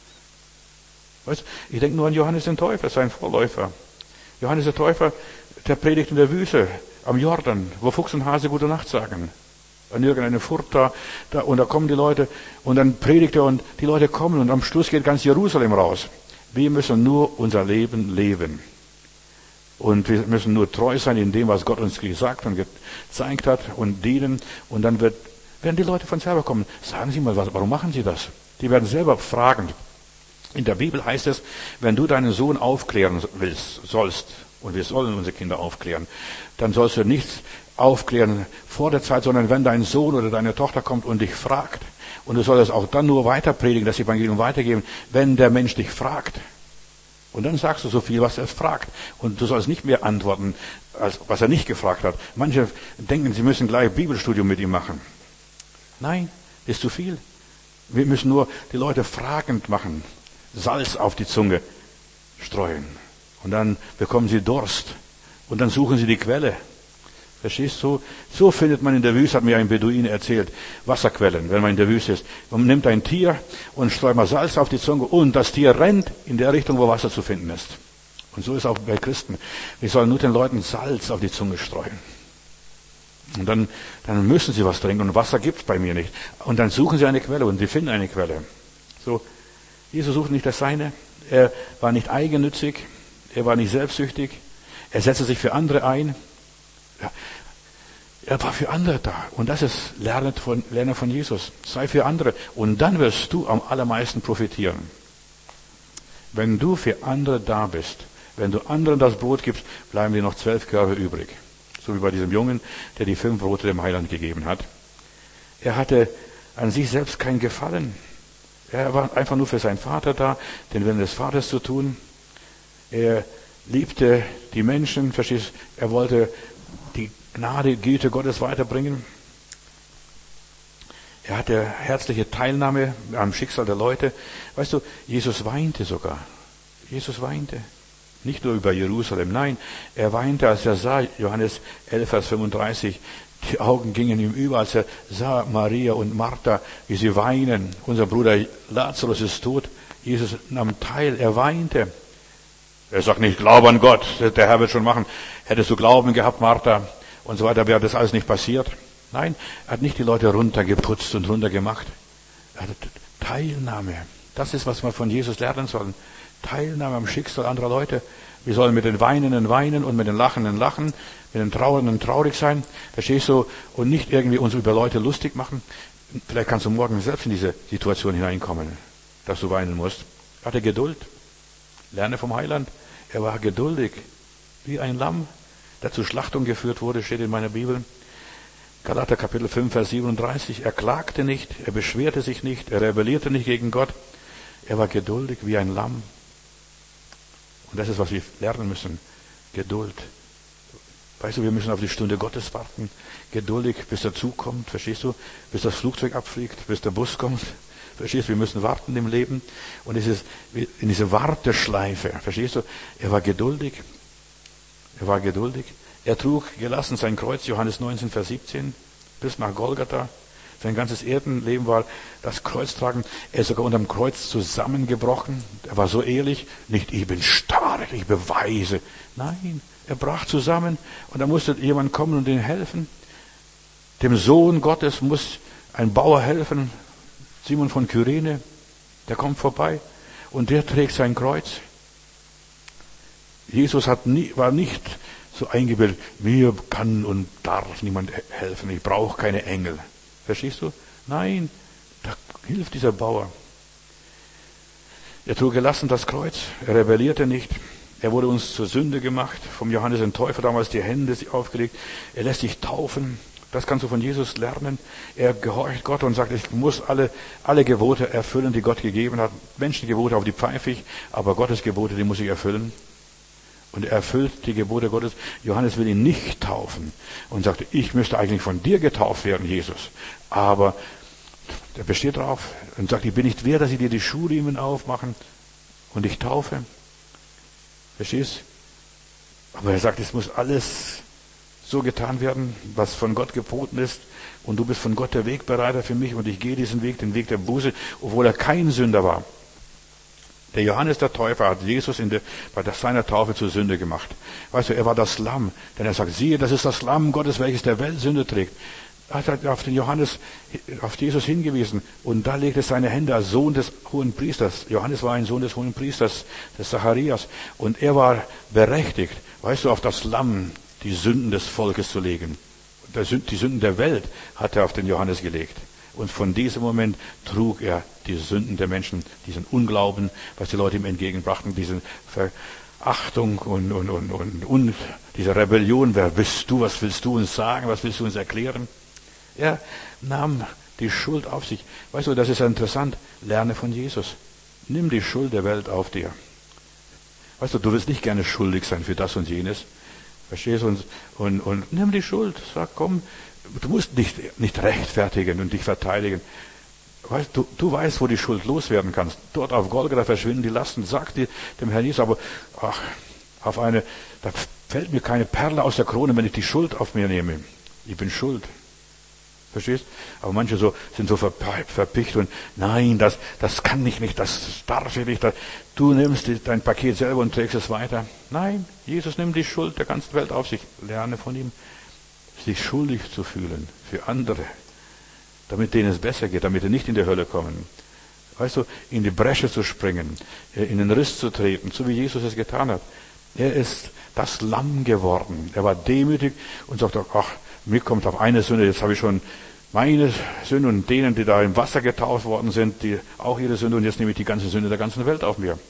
Weißt du, ich denke nur an Johannes den Täufer, sein Vorläufer. Johannes der Täufer, der predigt in der Wüste, am Jordan, wo Fuchs und Hase gute Nacht sagen. An irgendeine Furt da, da, und da kommen die Leute, und dann predigt er, und die Leute kommen, und am Schluss geht ganz Jerusalem raus. Wir müssen nur unser Leben leben. Und wir müssen nur treu sein in dem, was Gott uns gesagt und gezeigt hat, und dienen, und dann wird, werden die Leute von selber kommen. Sagen Sie mal, was, warum machen Sie das? Die werden selber fragen. In der Bibel heißt es, wenn du deinen Sohn aufklären willst, sollst, und wir sollen unsere Kinder aufklären, dann sollst du nichts aufklären vor der Zeit, sondern wenn dein Sohn oder deine Tochter kommt und dich fragt, und du sollst auch dann nur weiter predigen, das Evangelium weitergeben, wenn der Mensch dich fragt. Und dann sagst du so viel, was er fragt. Und du sollst nicht mehr antworten, als was er nicht gefragt hat. Manche denken, sie müssen gleich Bibelstudium mit ihm machen. Nein, ist zu viel. Wir müssen nur die Leute fragend machen, Salz auf die Zunge streuen. Und dann bekommen sie Durst. Und dann suchen sie die Quelle. Verstehst du? So findet man in der Wüste, hat mir ein Beduine erzählt, Wasserquellen, wenn man in der Wüste ist. Man nimmt ein Tier und streut mal Salz auf die Zunge, und das Tier rennt in der Richtung, wo Wasser zu finden ist. Und so ist auch bei Christen. Wir sollen nur den Leuten Salz auf die Zunge streuen. Und dann, dann müssen sie was trinken, und Wasser gibt's bei mir nicht. Und dann suchen sie eine Quelle, und sie finden eine Quelle. So, Jesus sucht nicht das Seine. Er war nicht eigennützig. Er war nicht selbstsüchtig. Er setzte sich für andere ein. Ja, er war für andere da. Und das ist Lernen von, Lernen von Jesus. Sei für andere. Und dann wirst du am allermeisten profitieren. Wenn du für andere da bist, wenn du anderen das Brot gibst, bleiben dir noch zwölf Körbe übrig. So wie bei diesem Jungen, der die fünf Brote dem Heiland gegeben hat. Er hatte an sich selbst kein Gefallen. Er war einfach nur für seinen Vater da, den Willen des Vaters zu tun. Er liebte die Menschen, verstehst du? Er wollte die Gnade, Güte Gottes weiterbringen. Er hatte herzliche Teilnahme am Schicksal der Leute. Weißt du, Jesus weinte sogar. Jesus weinte. Nicht nur über Jerusalem, nein, er weinte, als er sah, Johannes elf, Vers fünfunddreißig, die Augen gingen ihm über, als er sah Maria und Martha, wie sie weinen. Unser Bruder Lazarus ist tot. Jesus nahm teil, er weinte. Er sagt nicht, glaube an Gott, der Herr wird schon machen. Hättest du Glauben gehabt, Martha, und so weiter, wäre das alles nicht passiert. Nein, er hat nicht die Leute runtergeputzt und runtergemacht. Er hat Teilnahme. Das ist, was wir von Jesus lernen sollen. Teilnahme am Schicksal anderer Leute. Wir sollen mit den Weinenden weinen und mit den Lachenden lachen, mit den Trauernden traurig sein. Verstehst du? Und nicht irgendwie uns über Leute lustig machen. Vielleicht kannst du morgen selbst in diese Situation hineinkommen, dass du weinen musst. Er hatte Geduld. Lerne vom Heiland. Er war geduldig, wie ein Lamm, der zur Schlachtung geführt wurde, steht in meiner Bibel. Galater Kapitel fünf, Vers siebenunddreißig. Er klagte nicht, er beschwerte sich nicht, er rebellierte nicht gegen Gott. Er war geduldig wie ein Lamm. Und das ist, was wir lernen müssen. Geduld. Weißt du, wir müssen auf die Stunde Gottes warten. Geduldig, bis der Zug kommt, verstehst du? Bis das Flugzeug abfliegt, bis der Bus kommt. Verstehst du? Wir müssen warten im Leben. Und es ist in diese Warteschleife, verstehst du? Er war geduldig. Er war geduldig. Er trug gelassen sein Kreuz, Johannes neunzehn, Vers siebzehn, bis nach Golgatha. Sein ganzes Erdenleben war das Kreuztragen. Er ist sogar unterm Kreuz zusammengebrochen. Er war so ehrlich. Nicht, ich bin stark, ich beweise. Nein, er brach zusammen. Und da musste jemand kommen und ihm helfen. Dem Sohn Gottes muss ein Bauer helfen. Simon von Kyrene. Der kommt vorbei. Und der trägt sein Kreuz. Jesus hat nie, war nicht so eingebildet, mir kann und darf niemand helfen. Ich brauche keine Engel. Verstehst du? Nein, da hilft dieser Bauer. Er trug gelassen das Kreuz, er rebellierte nicht. Er wurde uns zur Sünde gemacht, vom Johannes den Täufer damals die Hände aufgelegt. Er lässt sich taufen. Das kannst du von Jesus lernen. Er gehorcht Gott und sagt, ich muss alle, alle Gebote erfüllen, die Gott gegeben hat. Menschengebote, auf die pfeife ich, aber Gottes Gebote, die muss ich erfüllen. Und er erfüllt die Gebote Gottes. Johannes will ihn nicht taufen und sagt, ich müsste eigentlich von dir getauft werden, Jesus. Aber er besteht drauf und sagt, ich bin nicht wert, dass ich dir die Schuhriemen aufmachen und ich taufe. Verstehst? Aber er sagt, es muss alles so getan werden, was von Gott geboten ist. Und du bist von Gott der Wegbereiter für mich und ich gehe diesen Weg, den Weg der Buße, obwohl er kein Sünder war. Der Johannes der Täufer hat Jesus in der, bei seiner Taufe zur Sünde gemacht. Weißt du, er war das Lamm. Denn er sagt, siehe, das ist das Lamm Gottes, welches der Welt Sünde trägt. Er hat auf den Johannes, auf Jesus hingewiesen. Und da legte seine Hände als Sohn des hohen Priesters. Johannes war ein Sohn des hohen Priesters, des Zacharias. Und er war berechtigt, weißt du, auf das Lamm die Sünden des Volkes zu legen. Die Sünden der Welt hat er auf den Johannes gelegt. Und von diesem Moment trug er die Sünden der Menschen, diesen Unglauben, was die Leute ihm entgegenbrachten, diese Verachtung und, und, und, und, und diese Rebellion. Wer bist du? Was willst du uns sagen? Was willst du uns erklären? Er nahm die Schuld auf sich. Weißt du, das ist interessant. Lerne von Jesus. Nimm die Schuld der Welt auf dir. Weißt du, du willst nicht gerne schuldig sein für das und jenes. Verstehst du? Und, und, und nimm die Schuld. Sag, komm, du musst nicht, nicht rechtfertigen und dich verteidigen. Weißt, du, du weißt, wo die Schuld loswerden kannst. Dort auf Golgatha verschwinden die Lasten. Sag dir dem Herrn Jesus, aber ach, auf eine, da fällt mir keine Perle aus der Krone, wenn ich die Schuld auf mir nehme. Ich bin schuld. Verstehst? Aber manche so, sind so verpicht und nein, das, das kann ich nicht, das darf ich nicht. Das, du nimmst dein Paket selber und trägst es weiter. Nein, Jesus nimmt die Schuld der ganzen Welt auf sich. Lerne von ihm, sich schuldig zu fühlen für andere, damit denen es besser geht, damit sie nicht in die Hölle kommen. Weißt du, in die Bresche zu springen, in den Riss zu treten, so wie Jesus es getan hat. Er ist das Lamm geworden. Er war demütig und sagte, ach, mir kommt auf eine Sünde, jetzt habe ich schon meine Sünde und denen, die da im Wasser getauft worden sind, die auch ihre Sünde, und jetzt nehme ich die ganze Sünde der ganzen Welt auf mir.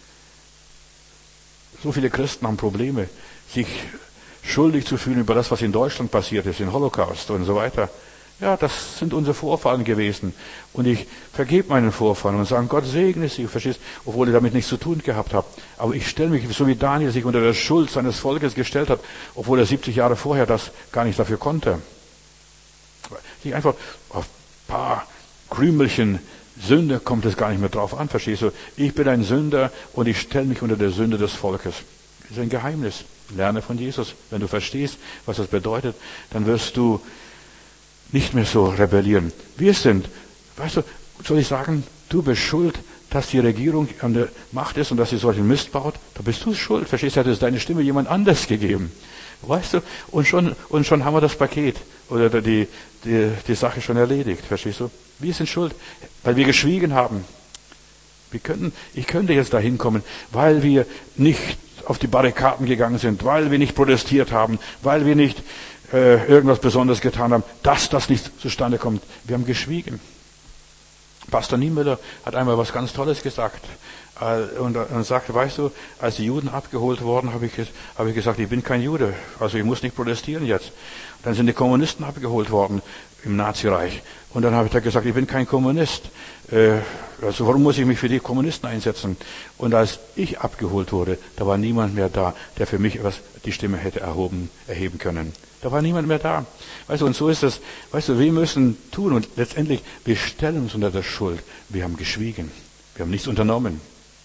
So viele Christen haben Probleme, sich schuldig zu fühlen über das, was in Deutschland passiert ist, im Holocaust und so weiter. Ja, das sind unsere Vorfahren gewesen. Und ich vergebe meinen Vorfahren und sage, Gott segne sie, verstehst, obwohl ich damit nichts zu tun gehabt habe. Aber ich stelle mich, so wie Daniel sich unter der Schuld seines Volkes gestellt hat, obwohl er siebzig Jahre vorher das gar nicht dafür konnte. Sich einfach auf ein paar Krümelchen Sünde kommt es gar nicht mehr drauf an, verstehst du? Ich bin ein Sünder und ich stelle mich unter der Sünde des Volkes. Das ist ein Geheimnis. Lerne von Jesus. Wenn du verstehst, was das bedeutet, dann wirst du nicht mehr so rebellieren. Wir sind, weißt du, soll ich sagen, du bist schuld, dass die Regierung an der Macht ist und dass sie solchen Mist baut. Da bist du schuld. Verstehst du, hätte es deine Stimme jemand anders gegeben. Weißt du, und schon, und schon haben wir das Paket oder die, die, die Sache schon erledigt. Verstehst du? Wir sind schuld, weil wir geschwiegen haben. Wir könnten, ich könnte jetzt dahin kommen, weil wir nicht auf die Barrikaden gegangen sind, weil wir nicht protestiert haben, weil wir nicht äh, irgendwas Besonderes getan haben, dass das nicht zustande kommt. Wir haben geschwiegen. Pastor Niemöller hat einmal was ganz Tolles gesagt äh, und, und sagte, weißt du, als die Juden abgeholt wurden, habe ich, hab ich gesagt, ich bin kein Jude, also ich muss nicht protestieren jetzt. Dann sind die Kommunisten abgeholt worden im Nazireich. Und dann habe ich da gesagt, ich bin kein Kommunist. Äh, also warum muss ich mich für die Kommunisten einsetzen? Und als ich abgeholt wurde, da war niemand mehr da, der für mich etwas die Stimme hätte erhoben, erheben können. Da war niemand mehr da. Weißt du, und so ist es. Weißt du, wir müssen tun und letztendlich, wir stellen uns unter der Schuld. Wir haben geschwiegen. Wir haben nichts unternommen.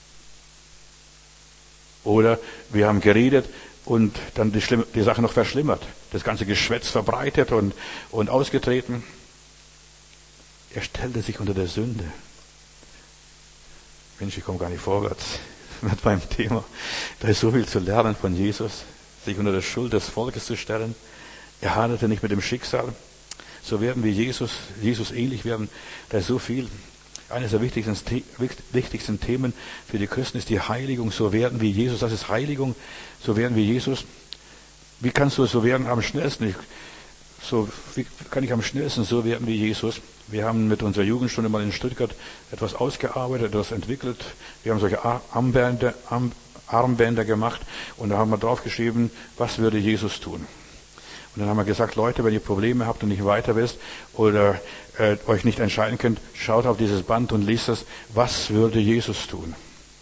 Oder wir haben geredet und dann die, Schlimm, die Sache noch verschlimmert. Das ganze Geschwätz verbreitet und, und ausgetreten. Er stellte sich unter der Sünde. Mensch, ich komme gar nicht vorwärts mit meinem Thema. Da ist so viel zu lernen von Jesus, sich unter der Schuld des Volkes zu stellen. Er haderte nicht mit dem Schicksal. So werden wir Jesus, Jesus ähnlich werden. Da ist so viel. Eines der wichtigsten, wichtigsten Themen für die Christen ist die Heiligung. So werden wie Jesus. Das ist Heiligung. So werden wie Jesus. Wie kannst du so werden am schnellsten? Ich, So, wie kann ich am schnellsten so werden wie Jesus? Wir haben mit unserer Jugendstunde mal in Stuttgart etwas ausgearbeitet, etwas entwickelt. Wir haben solche Armbänder, Arm, Armbänder gemacht und da haben wir draufgeschrieben, was würde Jesus tun? Und dann haben wir gesagt, Leute, wenn ihr Probleme habt und nicht weiter wisst oder äh, euch nicht entscheiden könnt, schaut auf dieses Band und liest das, was würde Jesus tun?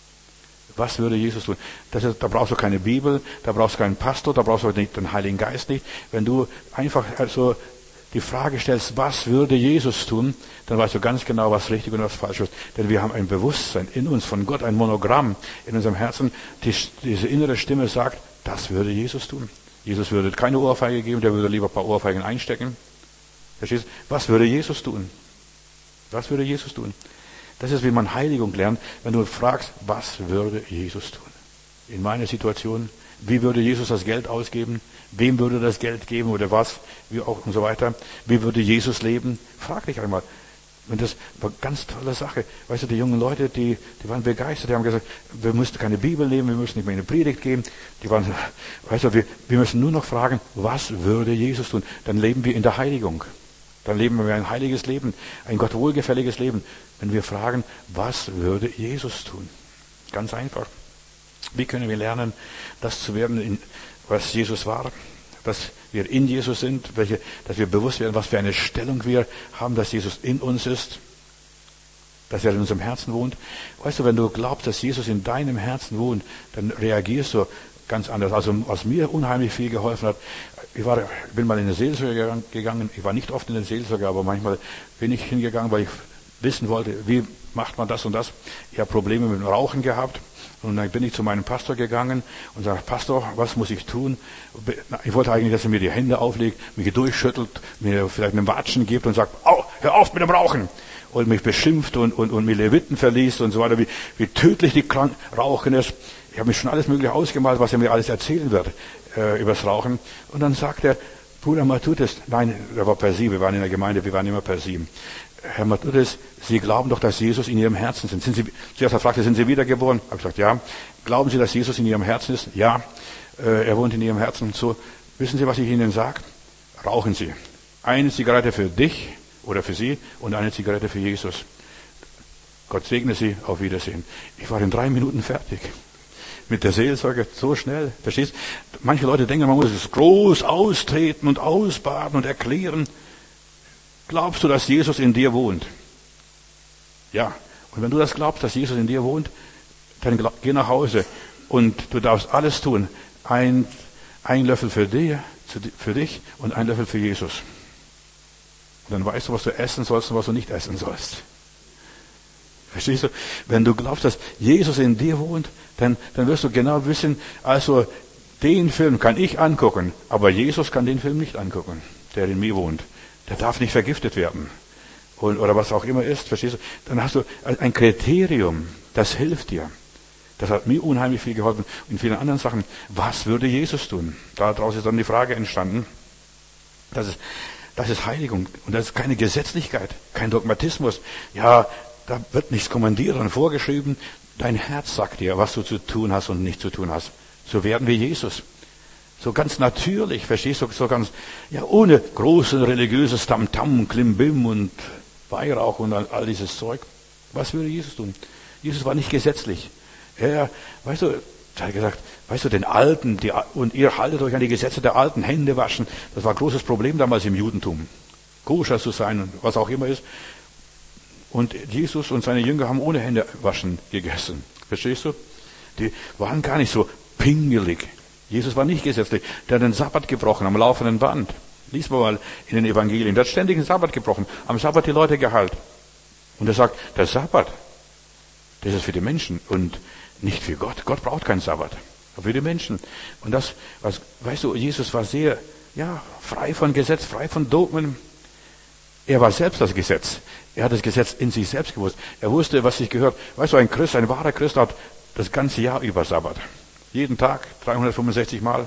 Was würde Jesus tun? Das ist, da brauchst du keine Bibel, da brauchst du keinen Pastor, da brauchst du nicht den Heiligen Geist nicht. Wenn du einfach also die Frage stellst, was würde Jesus tun, dann weißt du ganz genau, was richtig und was falsch ist. Denn wir haben ein Bewusstsein in uns von Gott, ein Monogramm in unserem Herzen. Die, diese innere Stimme sagt, das würde Jesus tun. Jesus würde keine Ohrfeige geben, der würde lieber ein paar Ohrfeigen einstecken. Verstehst du? Was würde Jesus tun? Was würde Jesus tun? Das ist, wie man Heiligung lernt, wenn du fragst, was würde Jesus tun? In meiner Situation, wie würde Jesus das Geld ausgeben? Wem würde das Geld geben oder was? Wie auch und so weiter. Wie würde Jesus leben? Frag dich einmal. Und das war eine ganz tolle Sache. Weißt du, die jungen Leute, die, die waren begeistert, die haben gesagt, wir müssen keine Bibel nehmen, wir müssen nicht mehr eine Predigt geben. Die waren, weißt du, wir, wir müssen nur noch fragen, was würde Jesus tun? Dann leben wir in der Heiligung. Dann leben wir ein heiliges Leben, ein Gott wohlgefälliges Leben. Wenn wir fragen, was würde Jesus tun? Ganz einfach. Wie können wir lernen, das zu werden, was Jesus war? Dass wir in Jesus sind, welche, dass wir bewusst werden, was für eine Stellung wir haben, dass Jesus in uns ist, dass er in unserem Herzen wohnt. Weißt du, wenn du glaubst, dass Jesus in deinem Herzen wohnt, dann reagierst du ganz anders. Also was mir unheimlich viel geholfen hat, ich war, bin mal in eine Seelsorge gegangen, ich war nicht oft in der Seelsorge, aber manchmal bin ich hingegangen, weil ich wissen wollte, wie macht man das und das. Ich habe Probleme mit dem Rauchen gehabt und dann bin ich zu meinem Pastor gegangen und sage, Pastor, was muss ich tun? Ich wollte eigentlich, dass er mir die Hände auflegt, mich durchschüttelt, mir vielleicht einen Watschen gibt und sagt, au, hör auf mit dem Rauchen! Und mich beschimpft und, und, und mir Leviten verliest und so weiter, wie, wie tödlich die Krank Rauchen ist. Ich habe mir schon alles Mögliche ausgemalt, was er mir alles erzählen wird äh, übers Rauchen. Und dann sagt er, Bruder Matthäus, nein, er war per Sie, wir waren in der Gemeinde, wir waren immer per Sie. Herr Matthäus, Sie glauben doch, dass Jesus in Ihrem Herzen sind. Sind Sie, zuerst fragte, sind Sie wiedergeboren? Ich habe gesagt, ja. Glauben Sie, dass Jesus in Ihrem Herzen ist? Ja. Äh, er wohnt in Ihrem Herzen. So, wissen Sie, was ich Ihnen sage? Rauchen Sie. Eine Zigarette für dich oder für Sie und eine Zigarette für Jesus. Gott segne Sie, auf Wiedersehen. Ich war in drei Minuten fertig. Mit der Seelsorge so schnell. Verstehst? Manche Leute denken, man muss es groß austreten und ausbaden und erklären. Glaubst du, dass Jesus in dir wohnt? Ja. Und wenn du das glaubst, dass Jesus in dir wohnt, dann glaub, geh nach Hause und du darfst alles tun. Ein, ein Löffel für dich, für dich und ein Löffel für Jesus. Und dann weißt du, was du essen sollst und was du nicht essen sollst. Verstehst du? Wenn du glaubst, dass Jesus in dir wohnt, dann, dann wirst du genau wissen, also den Film kann ich angucken, aber Jesus kann den Film nicht angucken, der in mir wohnt. Der darf nicht vergiftet werden. Und, oder was auch immer ist, verstehst du? Dann hast du ein Kriterium, das hilft dir. Das hat mir unheimlich viel geholfen. Und in vielen anderen Sachen, was würde Jesus tun? Daraus ist dann die Frage entstanden. Das ist, das ist Heiligung. Und das ist keine Gesetzlichkeit, kein Dogmatismus. Ja, da wird nichts kommandiert und vorgeschrieben. Dein Herz sagt dir, was du zu tun hast und nicht zu tun hast. So werden wir Jesus. So ganz natürlich, verstehst du, so ganz, ja, ohne großes religiöses Tamtam, Klimbim und Weihrauch und all dieses Zeug. Was würde Jesus tun? Jesus war nicht gesetzlich. Er, weißt du, er hat gesagt, weißt du, den Alten, die, und ihr haltet euch an die Gesetze der Alten, Hände waschen. Das war ein großes Problem damals im Judentum. Koscher zu sein und was auch immer ist. Und Jesus und seine Jünger haben ohne Hände waschen gegessen. Verstehst du? Die waren gar nicht so pingelig. Jesus war nicht gesetzlich. Der hat den Sabbat gebrochen am laufenden Band. Lies mal in den Evangelien. Der hat ständig den Sabbat gebrochen. Am Sabbat die Leute geheilt. Und er sagt, der Sabbat, das ist für die Menschen und nicht für Gott. Gott braucht keinen Sabbat. Aber für die Menschen. Und das, was, weißt du, Jesus war sehr, ja, frei von Gesetz, frei von Dogmen. Er war selbst das Gesetz. Er hat das Gesetz in sich selbst gewusst. Er wusste, was sich gehört. Weißt du, ein Christ, ein wahrer Christ hat das ganze Jahr über Sabbat. Jeden Tag, dreihundertfünfundsechzig Mal.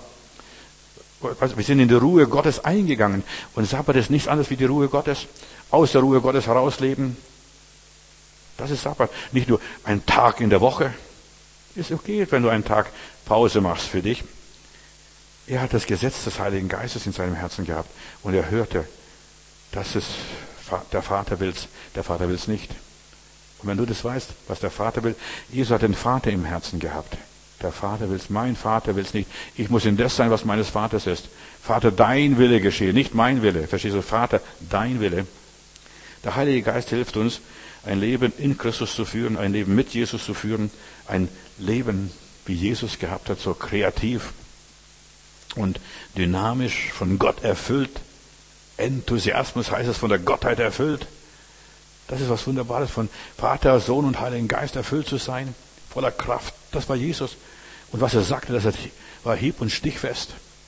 Wir sind in die Ruhe Gottes eingegangen. Und Sabbat ist nichts anderes wie die Ruhe Gottes. Aus der Ruhe Gottes herausleben. Das ist Sabbat. Nicht nur ein Tag in der Woche. Ist okay, wenn du einen Tag Pause machst für dich. Er hat das Gesetz des Heiligen Geistes in seinem Herzen gehabt und er hörte, dass es der Vater will's, der Vater will's nicht. Und wenn du das weißt, was der Vater will, Jesus hat den Vater im Herzen gehabt. Der Vater will's, mein Vater will's nicht. Ich muss in das sein, was meines Vaters ist. Vater, dein Wille geschehe, nicht mein Wille. Verstehst du? Vater, dein Wille. Der Heilige Geist hilft uns, ein Leben in Christus zu führen, ein Leben mit Jesus zu führen, ein Leben, wie Jesus gehabt hat, so kreativ und dynamisch, von Gott erfüllt. Enthusiasmus heißt es, von der Gottheit erfüllt. Das ist was Wunderbares, von Vater, Sohn und Heiligen Geist erfüllt zu sein, voller Kraft. Das war Jesus. Und was er sagte, das war hieb- und stichfest.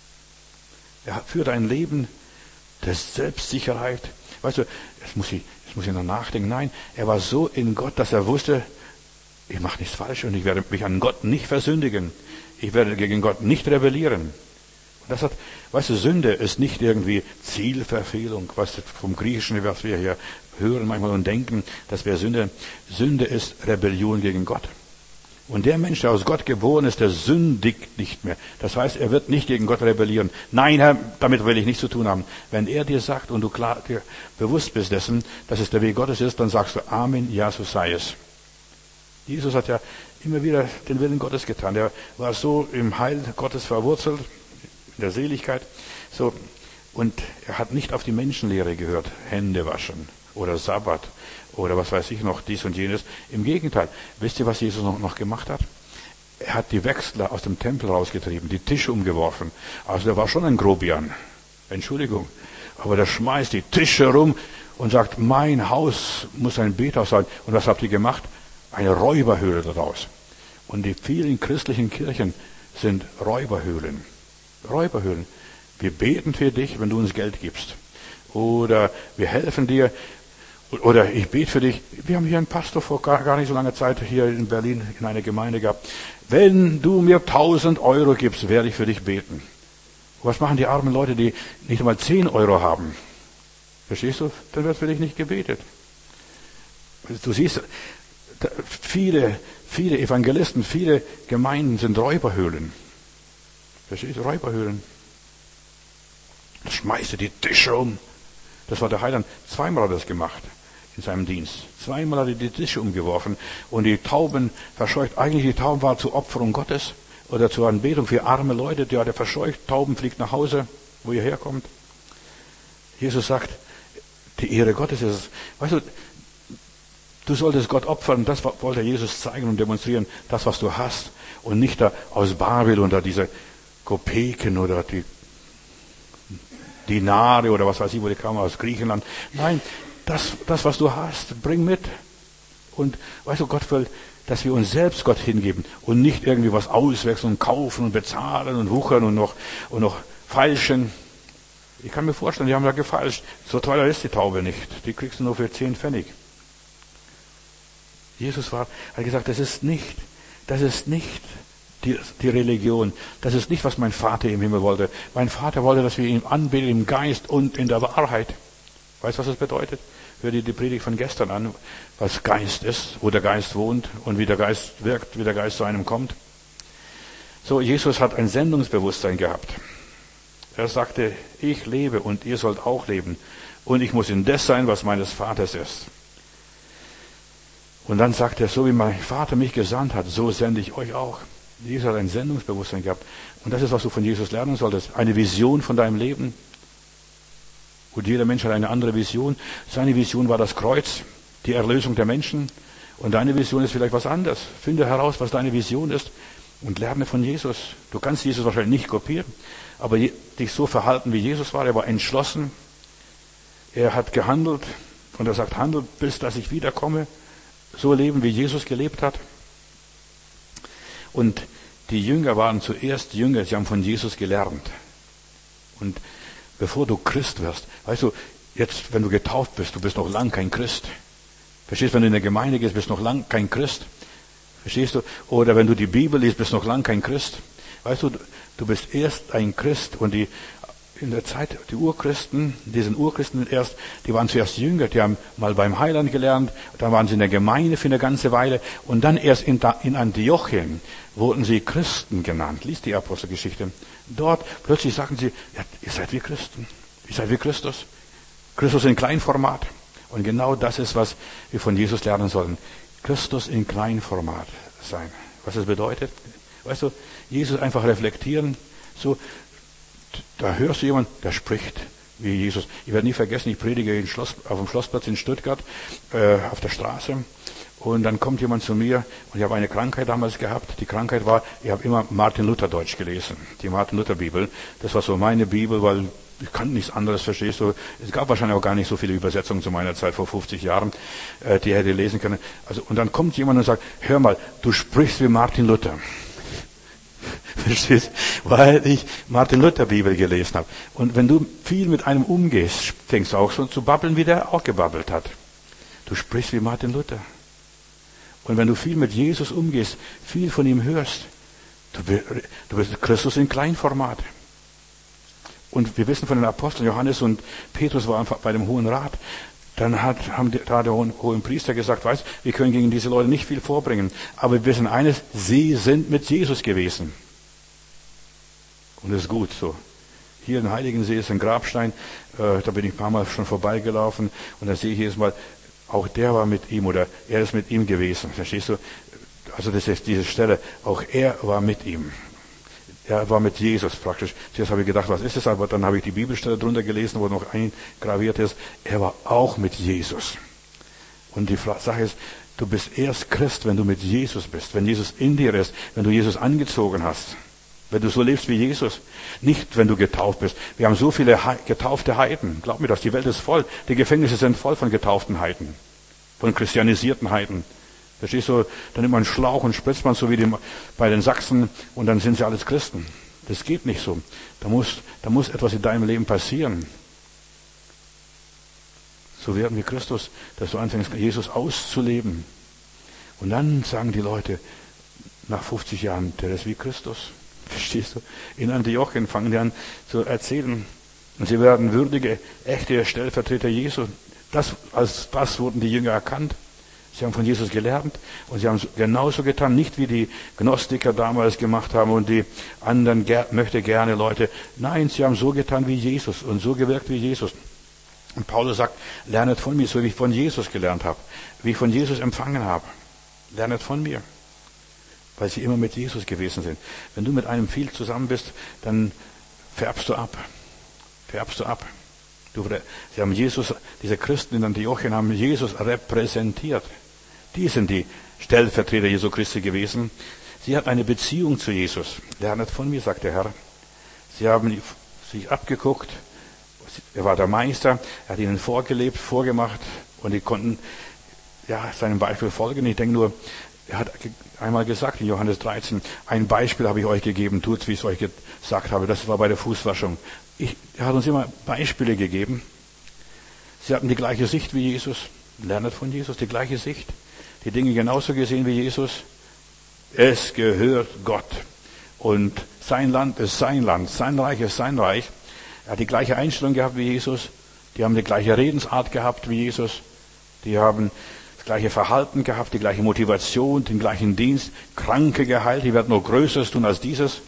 Er führte ein Leben der Selbstsicherheit. Weißt du, jetzt muss ich, jetzt muss ich noch nachdenken. Nein, er war so in Gott, dass er wusste, ich mache nichts falsch und ich werde mich an Gott nicht versündigen. Ich werde gegen Gott nicht rebellieren. Und das hat, weißt du, Sünde ist nicht irgendwie Zielverfehlung, was vom Griechischen, was wir hier hören manchmal und denken, das wäre Sünde. Sünde ist Rebellion gegen Gott. Und der Mensch, der aus Gott geboren ist, der sündigt nicht mehr. Das heißt, er wird nicht gegen Gott rebellieren. Nein, Herr, damit will ich nichts zu tun haben. Wenn er dir sagt und du klar dir bewusst bist dessen, dass es der Weg Gottes ist, dann sagst du Amen, ja, so sei es. Jesus hat ja immer wieder den Willen Gottes getan. Er war so im Heil Gottes verwurzelt, in der Seligkeit, so. Und er hat nicht auf die Menschenlehre gehört. Hände waschen oder Sabbat oder was weiß ich noch, dies und jenes. Im Gegenteil. Wisst ihr, was Jesus noch, noch gemacht hat? Er hat die Wechsler aus dem Tempel rausgetrieben, die Tische umgeworfen. Also der war schon ein Grobian. Entschuldigung. Aber der schmeißt die Tische rum und sagt, mein Haus muss ein Bethaus sein. Und was habt ihr gemacht? Eine Räuberhöhle daraus. Und die vielen christlichen Kirchen sind Räuberhöhlen. Räuberhöhlen. Wir beten für dich, wenn du uns Geld gibst. Oder wir helfen dir. Oder ich bete für dich. Wir haben hier einen Pastor vor gar, gar nicht so langer Zeit hier in Berlin in einer Gemeinde gehabt. Wenn du mir tausend Euro gibst, werde ich für dich beten. Was machen die armen Leute, die nicht einmal zehn Euro haben? Verstehst du? Dann wird für dich nicht gebetet. Du siehst, viele, viele Evangelisten, viele Gemeinden sind Räuberhöhlen. Verstehst du? Räuberhöhlen. Da schmeißt er die Tische um. Das war der Heiland. Zweimal hat er das gemacht in seinem Dienst. Zweimal hat er die Tische umgeworfen und die Tauben verscheucht. Eigentlich die Tauben war zur Opferung Gottes oder zur Anbetung für arme Leute. Die hat er verscheucht. Tauben fliegt nach Hause, wo ihr herkommt. Jesus sagt, die Ehre Gottes ist es. Weißt du, du solltest Gott opfern. Das wollte Jesus zeigen und demonstrieren. Das, was du hast. Und nicht da aus Babel oder diese Kopeken oder die Dinare oder was weiß ich, wo die kamen aus Griechenland. Nein, das, das, was du hast, bring mit. Und weißt du, Gott will, dass wir uns selbst Gott hingeben und nicht irgendwie was auswechseln und kaufen und bezahlen und wuchern und noch, und noch falschen. Ich kann mir vorstellen, die haben da gefalscht. So teuer ist die Taube nicht. Die kriegst du nur für zehn Pfennig. Jesus war, hat gesagt, das ist nicht, das ist nicht Die, die Religion. Das ist nicht, was mein Vater im Himmel wollte. Mein Vater wollte, dass wir ihn anbeten im Geist und in der Wahrheit. Weißt du, was das bedeutet? Hör dir die Predigt von gestern an, was Geist ist, wo der Geist wohnt und wie der Geist wirkt, wie der Geist zu einem kommt. So, Jesus hat ein Sendungsbewusstsein gehabt. Er sagte, ich lebe und ihr sollt auch leben. Und ich muss in das sein, was meines Vaters ist. Und dann sagt er, so wie mein Vater mich gesandt hat, so sende ich euch auch. Jesus hat ein Sendungsbewusstsein gehabt. Und das ist, was du von Jesus lernen solltest. Eine Vision von deinem Leben. Und jeder Mensch hat eine andere Vision. Seine Vision war das Kreuz, die Erlösung der Menschen. Und deine Vision ist vielleicht was anderes. Finde heraus, was deine Vision ist und lerne von Jesus. Du kannst Jesus wahrscheinlich nicht kopieren, aber dich so verhalten, wie Jesus war. Er war entschlossen. Er hat gehandelt. Und er sagt, handelt, bis dass ich wiederkomme. So leben, wie Jesus gelebt hat. Und die Jünger waren zuerst Jünger, sie haben von Jesus gelernt. Und bevor du Christ wirst, weißt du, jetzt, wenn du getauft bist, du bist noch lang kein Christ. Verstehst du, wenn du in der Gemeinde gehst, bist du noch lang kein Christ. Verstehst du? Oder wenn du die Bibel liest, bist du noch lang kein Christ. Weißt du, du bist erst ein Christ und die in der Zeit, die Urchristen, diesen Urchristen erst, die waren zuerst Jünger, die haben mal beim Heiland gelernt, dann waren sie in der Gemeinde für eine ganze Weile und dann erst in, in Antiochien wurden sie Christen genannt. Lies die Apostelgeschichte. Dort plötzlich sagen sie, ja, ihr seid wie Christen, ihr seid wie Christus. Christus in Kleinformat. Und genau das ist, was wir von Jesus lernen sollen. Christus in Kleinformat sein. Was das bedeutet? Weißt du, Jesus einfach reflektieren, so, da hörst du jemanden, der spricht wie Jesus. Ich werde nie vergessen, ich predige in Schloss, auf dem Schlossplatz in Stuttgart, äh, auf der Straße. Und dann kommt jemand zu mir, und ich habe eine Krankheit damals gehabt. Die Krankheit war, ich habe immer Martin Luther Deutsch gelesen. Die Martin Luther Bibel. Das war so meine Bibel, weil ich kann nichts anderes, verstehst du. Es gab wahrscheinlich auch gar nicht so viele Übersetzungen zu meiner Zeit, vor fünfzig Jahren, äh, die ich hätte lesen können. Also, und dann kommt jemand und sagt, hör mal, du sprichst wie Martin Luther. Verstehst? Weil ich Martin Luther Bibel gelesen habe. Und wenn du viel mit einem umgehst, fängst du auch so zu babbeln, wie der auch gebabbelt hat. Du sprichst wie Martin Luther. Und wenn du viel mit Jesus umgehst, viel von ihm hörst, du bist Christus in Kleinformat. Und wir wissen von den Aposteln, Johannes und Petrus waren bei dem Hohen Rat. Dann hat, haben die, da der hohe Priester gesagt, weißt, wir können gegen diese Leute nicht viel vorbringen. Aber wir wissen eines, sie sind mit Jesus gewesen. Und das ist gut so. Hier in Heiligensee ist ein Grabstein, äh, da bin ich ein paar Mal schon vorbeigelaufen und da sehe ich jedes Mal, auch der war mit ihm oder er ist mit ihm gewesen. Verstehst du? Also das ist diese Stelle, auch er war mit ihm. Er war mit Jesus praktisch. Zuerst habe ich gedacht, was ist das? Aber dann habe ich die Bibelstelle drunter gelesen, wo noch eingraviert ist. Er war auch mit Jesus. Und die Sache ist, du bist erst Christ, wenn du mit Jesus bist, wenn Jesus in dir ist, wenn du Jesus angezogen hast. Wenn du so lebst wie Jesus. Nicht, wenn du getauft bist. Wir haben so viele getaufte Heiden. Glaub mir das, die Welt ist voll. Die Gefängnisse sind voll von getauften Heiden. Von christianisierten Heiden. Verstehst du? Dann nimmt man einen Schlauch und spritzt man so wie die, bei den Sachsen und dann sind sie alles Christen. Das geht nicht so. Da muss, da muss etwas in deinem Leben passieren. So werden wie Christus, dass du anfängst, Jesus auszuleben. Und dann sagen die Leute, nach fünfzig Jahren, der ist wie Christus. Verstehst du? In Antiochien fangen die an zu erzählen. Und sie werden würdige, echte Stellvertreter Jesu. Das, als das wurden die Jünger erkannt. Sie haben von Jesus gelernt und sie haben genauso getan, nicht wie die Gnostiker damals gemacht haben und die anderen ger- möchte gerne Leute. Nein, sie haben so getan wie Jesus und so gewirkt wie Jesus. Und Paulus sagt, lernet von mir, so wie ich von Jesus gelernt habe, wie ich von Jesus empfangen habe. Lernet von mir. Weil sie immer mit Jesus gewesen sind. Wenn du mit einem viel zusammen bist, dann färbst du ab. Färbst du ab. Du, sie haben Jesus, diese Christen in Antiochien haben Jesus repräsentiert. Die sind die Stellvertreter Jesu Christi gewesen. Sie hatten eine Beziehung zu Jesus. Lernet von mir, sagt der Herr. Sie haben sich abgeguckt. Er war der Meister. Er hat ihnen vorgelebt, vorgemacht. Und die konnten, ja, seinem Beispiel folgen. Ich denke nur, er hat einmal gesagt in Johannes dreizehn, ein Beispiel habe ich euch gegeben, tut's, wie ich es euch gesagt habe. Das war bei der Fußwaschung. Ich, er hat uns immer Beispiele gegeben. Sie hatten die gleiche Sicht wie Jesus. Lernet von Jesus, die gleiche Sicht. Die Dinge genauso gesehen wie Jesus. Es gehört Gott. Und sein Land ist sein Land. Sein Reich ist sein Reich. Er hat die gleiche Einstellung gehabt wie Jesus. Die haben die gleiche Redensart gehabt wie Jesus. Die haben gleiche Verhalten gehabt, die gleiche Motivation, den gleichen Dienst, Kranke geheilt, die werden noch Größeres tun als dieses.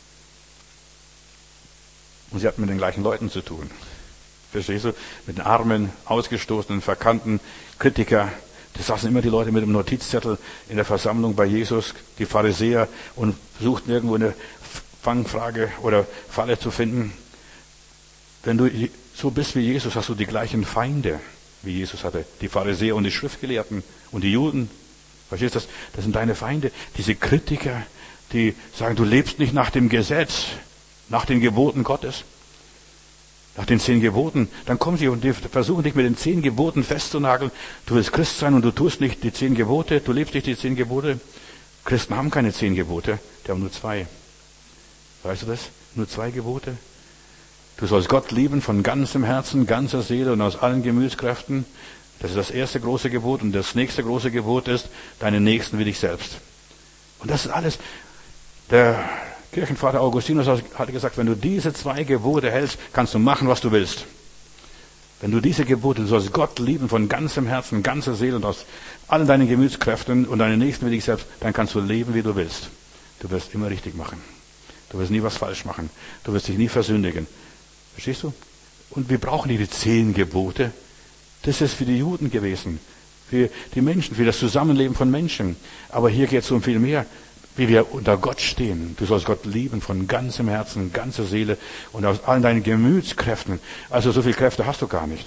Und sie hatten mit den gleichen Leuten zu tun. Verstehst du? Mit den armen, ausgestoßenen, verkannten Kritiker. Da saßen immer die Leute mit dem Notizzettel in der Versammlung bei Jesus, die Pharisäer, und suchten irgendwo eine Fangfrage oder Falle zu finden. Wenn du so bist wie Jesus, hast du die gleichen Feinde, wie Jesus hatte. Die Pharisäer und die Schriftgelehrten und die Juden. Verstehst du das? Das sind deine Feinde. Diese Kritiker, die sagen, du lebst nicht nach dem Gesetz, nach den Geboten Gottes, nach den zehn Geboten. Dann kommen sie und die versuchen dich mit den zehn Geboten festzunageln. Du willst Christ sein und du tust nicht die zehn Gebote, du lebst nicht die zehn Gebote. Christen haben keine zehn Gebote, die haben nur zwei. Weißt du das? Nur zwei Gebote. Du sollst Gott lieben von ganzem Herzen, ganzer Seele und aus allen Gemütskräften. Das ist das erste große Gebot. Und das nächste große Gebot ist, deinen Nächsten wie dich selbst. Und das ist alles. Der Kirchenvater Augustinus hat gesagt, wenn du diese zwei Gebote hältst, kannst du machen, was du willst. Wenn du diese Gebote, du sollst Gott lieben von ganzem Herzen, ganzer Seele und aus allen deinen Gemütskräften und deinen Nächsten wie dich selbst, dann kannst du leben, wie du willst. Du wirst immer richtig machen. Du wirst nie was falsch machen. Du wirst dich nie versündigen. Verstehst du? Und wir brauchen nicht die zehn Gebote. Das ist für die Juden gewesen. Für die Menschen, für das Zusammenleben von Menschen. Aber hier geht es um viel mehr, wie wir unter Gott stehen. Du sollst Gott lieben von ganzem Herzen, ganzer Seele und aus allen deinen Gemütskräften. Also so viele Kräfte hast du gar nicht.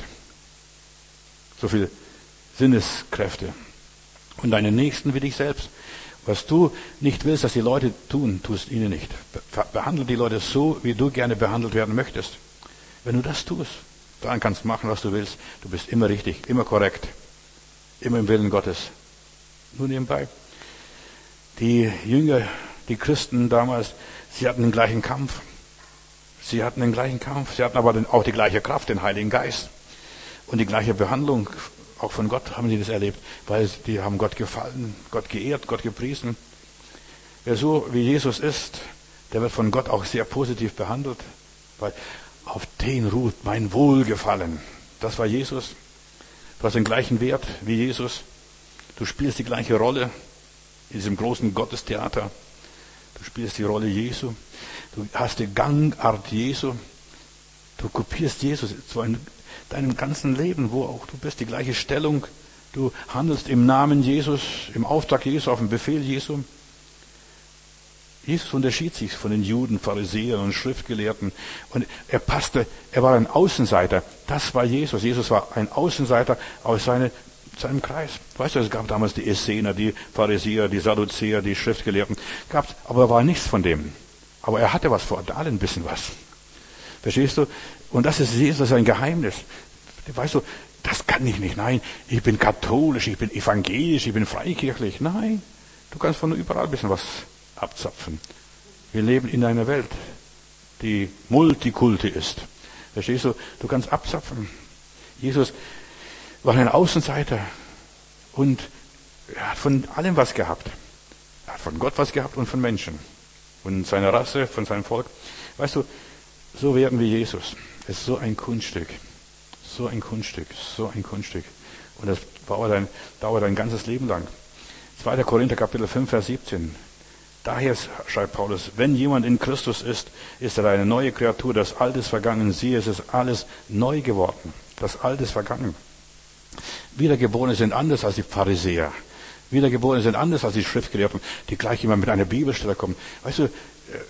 So viele Sinneskräfte. Und deinen Nächsten wie dich selbst. Was du nicht willst, dass die Leute tun, tust ihnen nicht. Behandle die Leute so, wie du gerne behandelt werden möchtest. Wenn du das tust, dann kannst du machen, was du willst. Du bist immer richtig, immer korrekt, immer im Willen Gottes. Nur nebenbei. Die Jünger, die Christen damals, sie hatten den gleichen Kampf. Sie hatten den gleichen Kampf. Sie hatten aber auch die gleiche Kraft, den Heiligen Geist. Und die gleiche Behandlung. Auch von Gott haben sie das erlebt, weil die haben Gott gefallen, Gott geehrt, Gott gepriesen. Wer so wie Jesus ist, der wird von Gott auch sehr positiv behandelt, weil auf den ruht mein Wohlgefallen. Das war Jesus. Du hast den gleichen Wert wie Jesus. Du spielst die gleiche Rolle in diesem großen Gottestheater. Du spielst die Rolle Jesu. Du hast die Gangart Jesu. Du kopierst Jesus so in deinem ganzen Leben, wo auch du bist, die gleiche Stellung. Du handelst im Namen Jesus, im Auftrag Jesu, auf dem Befehl Jesu. Jesus unterschied sich von den Juden, Pharisäern und Schriftgelehrten. Und er passte, er war ein Außenseiter. Das war Jesus. Jesus war ein Außenseiter aus seine, seinem Kreis. Weißt du, es gab damals die Essener, die Pharisäer, die Sadduzäer, die Schriftgelehrten. Gab's, aber er war nichts von dem. Aber er hatte was vor, da ein bisschen was. Verstehst du? Und das ist Jesus, das ist ein Geheimnis. Weißt du, das kann ich nicht. Nein, ich bin katholisch, ich bin evangelisch, ich bin freikirchlich. Nein, du kannst von überall ein bisschen was abzapfen. Wir leben in einer Welt, die Multikulti ist. Verstehst du? Du kannst abzapfen. Jesus war ein Außenseiter und er hat von allem was gehabt. Er hat von Gott was gehabt und von Menschen. Und seiner Rasse, von seinem Volk. Weißt du, so werden wir Jesus. Es ist so ein Kunststück. So ein Kunststück. So ein Kunststück. Und das dauert ein, dauert ein ganzes Leben lang. zweiter Korinther Kapitel fünf, Vers siebzehn. Daher schreibt Paulus, wenn jemand in Christus ist, ist er eine neue Kreatur. Das Alte ist vergangen. Siehe, es ist alles neu geworden. Das Alte ist vergangen. Wiedergeborene sind anders als die Pharisäer. Wiedergeborene sind anders als die Schriftgelehrten, die gleich immer mit einer Bibelstelle kommen. Weißt du,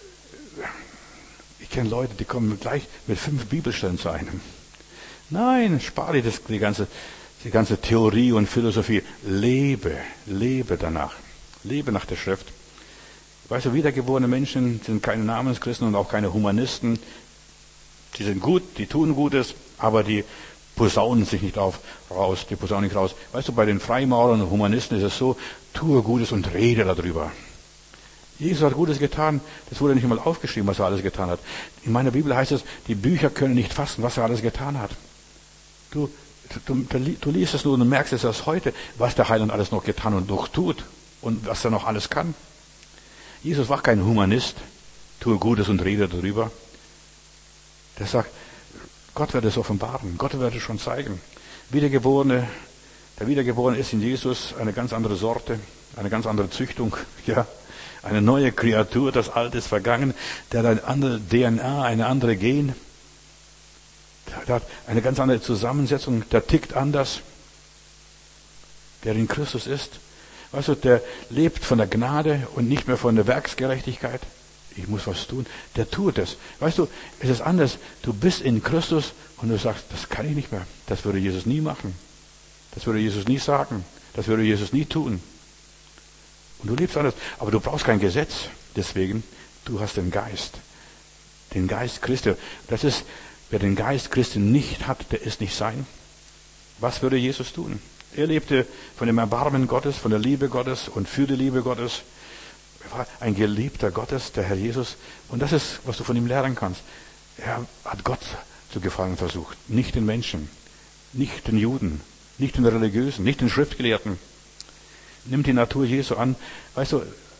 ich kenne Leute, die kommen gleich mit fünf Bibelstellen zu einem. Nein, spare dir das, die ganze, die ganze Theorie und Philosophie. Lebe, lebe danach. Lebe nach der Schrift. Weißt du, wiedergeborene Menschen sind keine Namenschristen und auch keine Humanisten. Die sind gut, die tun Gutes, aber die posaunen sich nicht auf, raus, die posaunen nicht raus. Weißt du, bei den Freimaurern und Humanisten ist es so, tue Gutes und rede darüber. Jesus hat Gutes getan, das wurde nicht einmal aufgeschrieben, was er alles getan hat. In meiner Bibel heißt es, die Bücher können nicht fassen, was er alles getan hat. Du, du, du liest es nur und merkst es erst heute, was der Heiland alles noch getan und noch tut und was er noch alles kann. Jesus war kein Humanist, tue Gutes und rede darüber. Der sagt, Gott wird es offenbaren, Gott wird es schon zeigen. Wiedergeborene, der Wiedergeborene ist in Jesus eine ganz andere Sorte, eine ganz andere Züchtung, ja. Eine neue Kreatur, das Alte ist vergangen, der hat eine andere D N A, eine andere Gen, der hat eine ganz andere Zusammensetzung, der tickt anders, der in Christus ist. Weißt du, der lebt von der Gnade und nicht mehr von der Werksgerechtigkeit. Ich muss was tun. Der tut es. Weißt du, es ist anders. Du bist in Christus und du sagst, das kann ich nicht mehr. Das würde Jesus nie machen. Das würde Jesus nie sagen. Das würde Jesus nie tun. Und du lebst anders. Aber du brauchst kein Gesetz. Deswegen, du hast den Geist. Den Geist Christi. Das ist, wer den Geist Christi nicht hat, der ist nicht sein. Was würde Jesus tun? Er lebte von dem Erbarmen Gottes, von der Liebe Gottes und für die Liebe Gottes. Er war ein Geliebter Gottes, der Herr Jesus. Und das ist, was du von ihm lernen kannst. Er hat Gott zu gefallen versucht. Nicht den Menschen. Nicht den Juden. Nicht den Religiösen. Nicht den Schriftgelehrten. Nimmt die Natur Jesu an. Weißt du,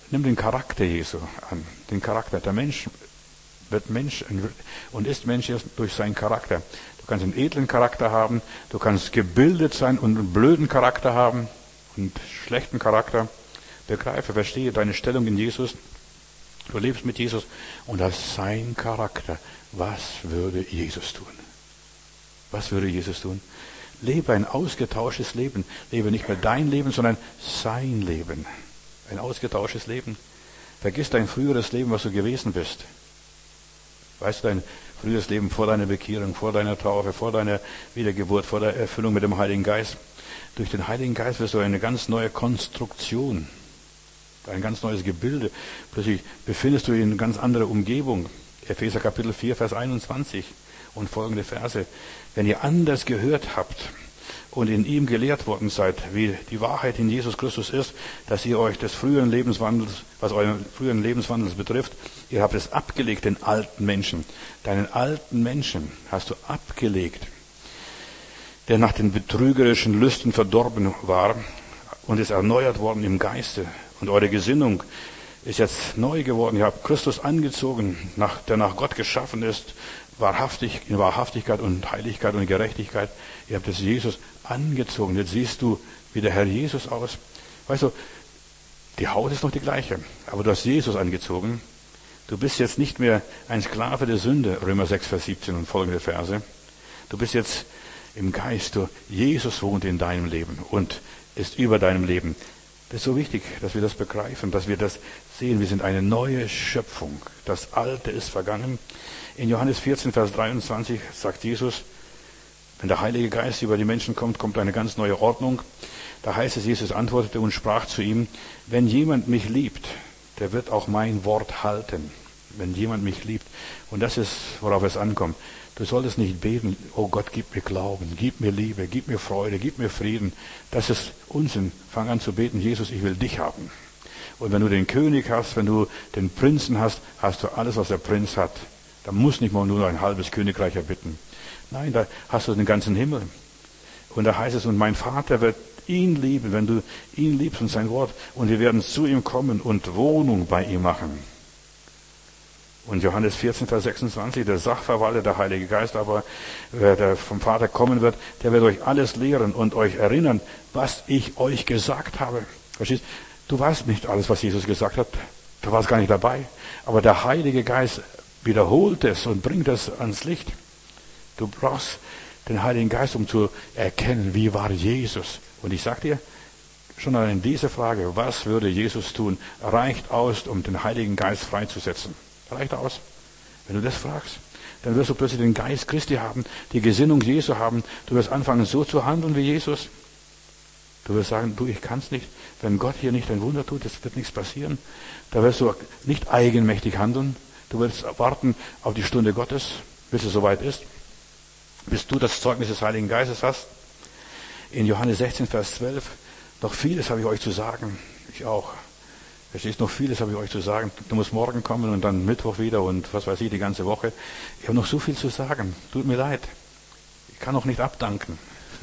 Nimm den Charakter Jesu an. Den Charakter. Der Mensch wird Mensch und ist Mensch erst durch seinen Charakter. Du kannst einen edlen Charakter haben, du kannst gebildet sein und einen blöden Charakter haben und schlechten Charakter. Begreife, verstehe deine Stellung in Jesus. Du lebst mit Jesus und hast sein Charakter. Was würde Jesus tun? Was würde Jesus tun? Lebe ein ausgetauschtes Leben. Lebe nicht mehr dein Leben, sondern sein Leben. Ein ausgetauschtes Leben. Vergiss dein früheres Leben, was du gewesen bist. Weißt du, dein früheres Leben vor deiner Bekehrung, vor deiner Taufe, vor deiner Wiedergeburt, vor der Erfüllung mit dem Heiligen Geist. Durch den Heiligen Geist wirst du eine ganz neue Konstruktion, ein ganz neues Gebilde. Plötzlich befindest du dich in einer ganz anderen Umgebung. Epheser Kapitel vier, Vers einundzwanzig und folgende Verse. Wenn ihr anders gehört habt und in ihm gelehrt worden seid, wie die Wahrheit in Jesus Christus ist, dass ihr euch des früheren Lebenswandels, was euren früheren Lebenswandels betrifft, ihr habt es abgelegt, den alten Menschen. Deinen alten Menschen hast du abgelegt, der nach den betrügerischen Lüsten verdorben war und ist erneuert worden im Geiste. Und eure Gesinnung ist jetzt neu geworden. Ihr habt Christus angezogen, nach, der nach Gott geschaffen ist, wahrhaftig, in Wahrhaftigkeit und Heiligkeit und Gerechtigkeit. Ihr habt jetzt Jesus angezogen. Jetzt siehst du wie der Herr Jesus aus. Weißt du, die Haut ist noch die gleiche, aber du hast Jesus angezogen. Du bist jetzt nicht mehr ein Sklave der Sünde, Römer sechs, Vers siebzehn und folgende Verse. Du bist jetzt im Geist. Du, Jesus wohnt in deinem Leben und ist über deinem Leben. Das ist so wichtig, dass wir das begreifen, dass wir das sehen. Wir sind eine neue Schöpfung. Das Alte ist vergangen. In Johannes vierzehn, Vers dreiundzwanzig sagt Jesus, wenn der Heilige Geist über die Menschen kommt, kommt eine ganz neue Ordnung. Da heißt es, Jesus antwortete und sprach zu ihm, wenn jemand mich liebt, der wird auch mein Wort halten. Wenn jemand mich liebt. Und das ist, worauf es ankommt. Du solltest nicht beten, oh Gott, gib mir Glauben, gib mir Liebe, gib mir Freude, gib mir Frieden. Das ist Unsinn. Fang an zu beten, Jesus, ich will dich haben. Und wenn du den König hast, wenn du den Prinzen hast, hast du alles, was der Prinz hat. Da muss nicht mal nur ein halbes Königreich erbitten. Nein, da hast du den ganzen Himmel. Und da heißt es, und mein Vater wird ihn lieben, wenn du ihn liebst und sein Wort. Und wir werden zu ihm kommen und Wohnung bei ihm machen. Und Johannes vierzehn, Vers sechsundzwanzig, der Sachverwalter, der Heilige Geist, aber der vom Vater kommen wird, der wird euch alles lehren und euch erinnern, was ich euch gesagt habe. Verstehst? Du weißt nicht alles, was Jesus gesagt hat. Du warst gar nicht dabei. Aber der Heilige Geist wiederholt es und bringt es ans Licht. Du brauchst den Heiligen Geist, um zu erkennen, wie war Jesus. Und ich sag dir, schon allein diese Frage, was würde Jesus tun, reicht aus, um den Heiligen Geist freizusetzen. Reicht aus. Wenn du das fragst, dann wirst du plötzlich den Geist Christi haben, die Gesinnung Jesu haben. Du wirst anfangen, so zu handeln wie Jesus. Du wirst sagen, du, ich kann's nicht. Wenn Gott hier nicht ein Wunder tut, es wird nichts passieren. Da wirst du nicht eigenmächtig handeln. Du wirst warten auf die Stunde Gottes, bis es soweit ist. Bis du das Zeugnis des Heiligen Geistes hast. In Johannes sechzehn, Vers zwölf, noch vieles habe ich euch zu sagen. Ich auch. Verstehst, noch vieles habe ich euch zu sagen. Du musst morgen kommen und dann Mittwoch wieder und was weiß ich, die ganze Woche. Ich habe noch so viel zu sagen. Tut mir leid. Ich kann auch nicht abdanken.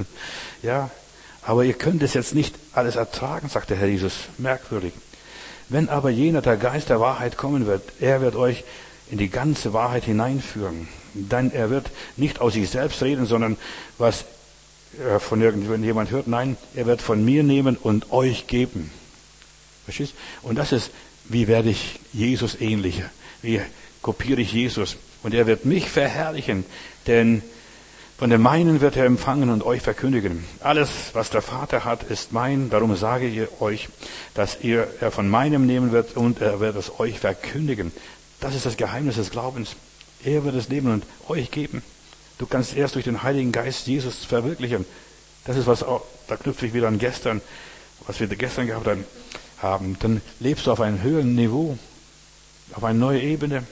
Ja, aber ihr könnt es jetzt nicht alles ertragen, sagt der Herr Jesus. Merkwürdig. Wenn aber jener, der Geist der Wahrheit kommen wird, er wird euch in die ganze Wahrheit hineinführen. Denn er wird nicht aus sich selbst reden, sondern was er von irgendjemand hört. Nein, er wird von mir nehmen und euch geben. Verstehst? Und das ist, wie werde ich Jesus ähnlicher? Wie kopiere ich Jesus? Und er wird mich verherrlichen, denn von dem meinen wird er empfangen und euch verkündigen. Alles, was der Vater hat, ist mein. Darum sage ich euch, dass ihr er von meinem nehmen wird und er wird es euch verkündigen. Das ist das Geheimnis des Glaubens. Er wird es nehmen und euch geben. Du kannst erst durch den Heiligen Geist Jesus verwirklichen. Das ist was auch, da knüpfe ich wieder an gestern, was wir gestern gehabt haben. haben, dann lebst du auf einem höheren Niveau, auf eine neue Ebene.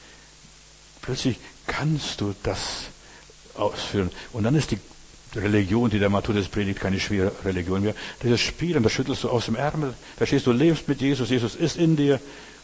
Plötzlich kannst du das ausführen. Und dann ist die Religion, die der Matthäus predigt, keine schwere Religion mehr. Das ist Spielen, das schüttelst du aus dem Ärmel. Verstehst du, lebst mit Jesus, Jesus ist in dir.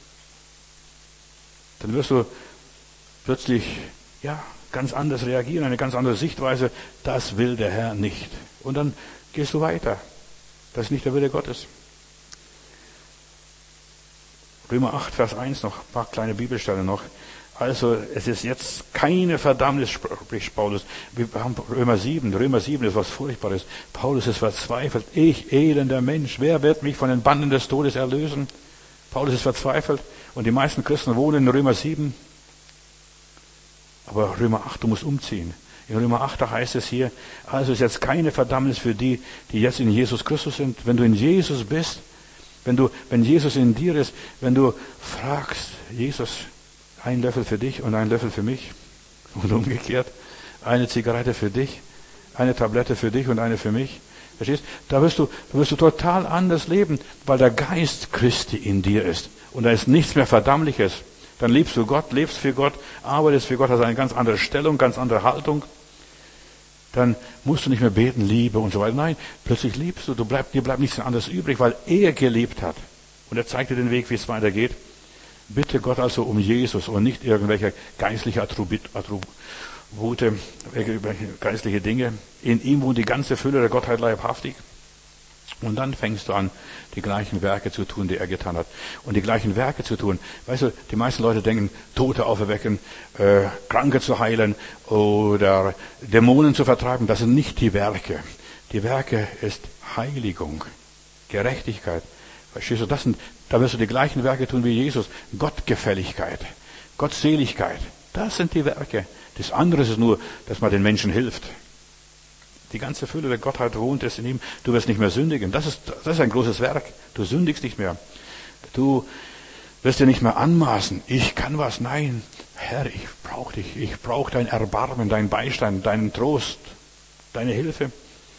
Dann wirst du plötzlich, ja, ganz anders reagieren, eine ganz andere Sichtweise. Das will der Herr nicht. Und dann gehst du weiter. Das ist nicht der Wille Gottes. Römer acht, Vers eins noch, ein paar kleine Bibelstellen noch. Also, es ist jetzt keine Verdammnis, spricht Paulus. Wir haben Römer sieben. Römer sieben ist was Furchtbares. Paulus ist verzweifelt. Ich, elender Mensch, wer wird mich von den Banden des Todes erlösen? Paulus ist verzweifelt. Und die meisten Christen wohnen in Römer sieben. Aber Römer acht, du musst umziehen. In Römer acht, da heißt es hier, also ist jetzt keine Verdammnis für die, die jetzt in Jesus Christus sind. Wenn du in Jesus bist, wenn du, wenn Jesus in dir ist, wenn du fragst, Jesus, ein Löffel für dich und ein Löffel für mich. Und umgekehrt. Eine Zigarette für dich, eine Tablette für dich und eine für mich. Verstehst? Da wirst du, da wirst du total anders leben, weil der Geist Christi in dir ist. Und da ist nichts mehr Verdammliches. Dann liebst du Gott, lebst für Gott, arbeitest für Gott, hast eine ganz andere Stellung, ganz andere Haltung. Dann musst du nicht mehr beten, Liebe und so weiter. Nein, plötzlich liebst du, du bleib, dir bleibt nichts anderes übrig, weil er geliebt hat. Und er zeigt dir den Weg, wie es weitergeht. Bitte Gott also um Jesus und nicht irgendwelche geistliche Attribute, geistliche Dinge. In ihm wohnt die ganze Fülle der Gottheit leibhaftig. Und dann fängst du an, die gleichen Werke zu tun, die er getan hat. Und die gleichen Werke zu tun. Weißt du, die meisten Leute denken, Tote auferwecken, äh, Kranke zu heilen oder Dämonen zu vertreiben. Das sind nicht die Werke. Die Werke ist Heiligung, Gerechtigkeit. Verstehst du, das sind, da wirst du die gleichen Werke tun wie Jesus. Gottgefälligkeit, Gottseligkeit. Das sind die Werke. Das andere ist nur, dass man den Menschen hilft. Die ganze Fülle der Gottheit wohnt es in ihm. Du wirst nicht mehr sündigen. Das ist, das ist ein großes Werk. Du sündigst nicht mehr. Du wirst dir nicht mehr anmaßen. Ich kann was. Nein. Herr, ich brauche dich. Ich brauche dein Erbarmen, deinen Beistand, deinen Trost, deine Hilfe.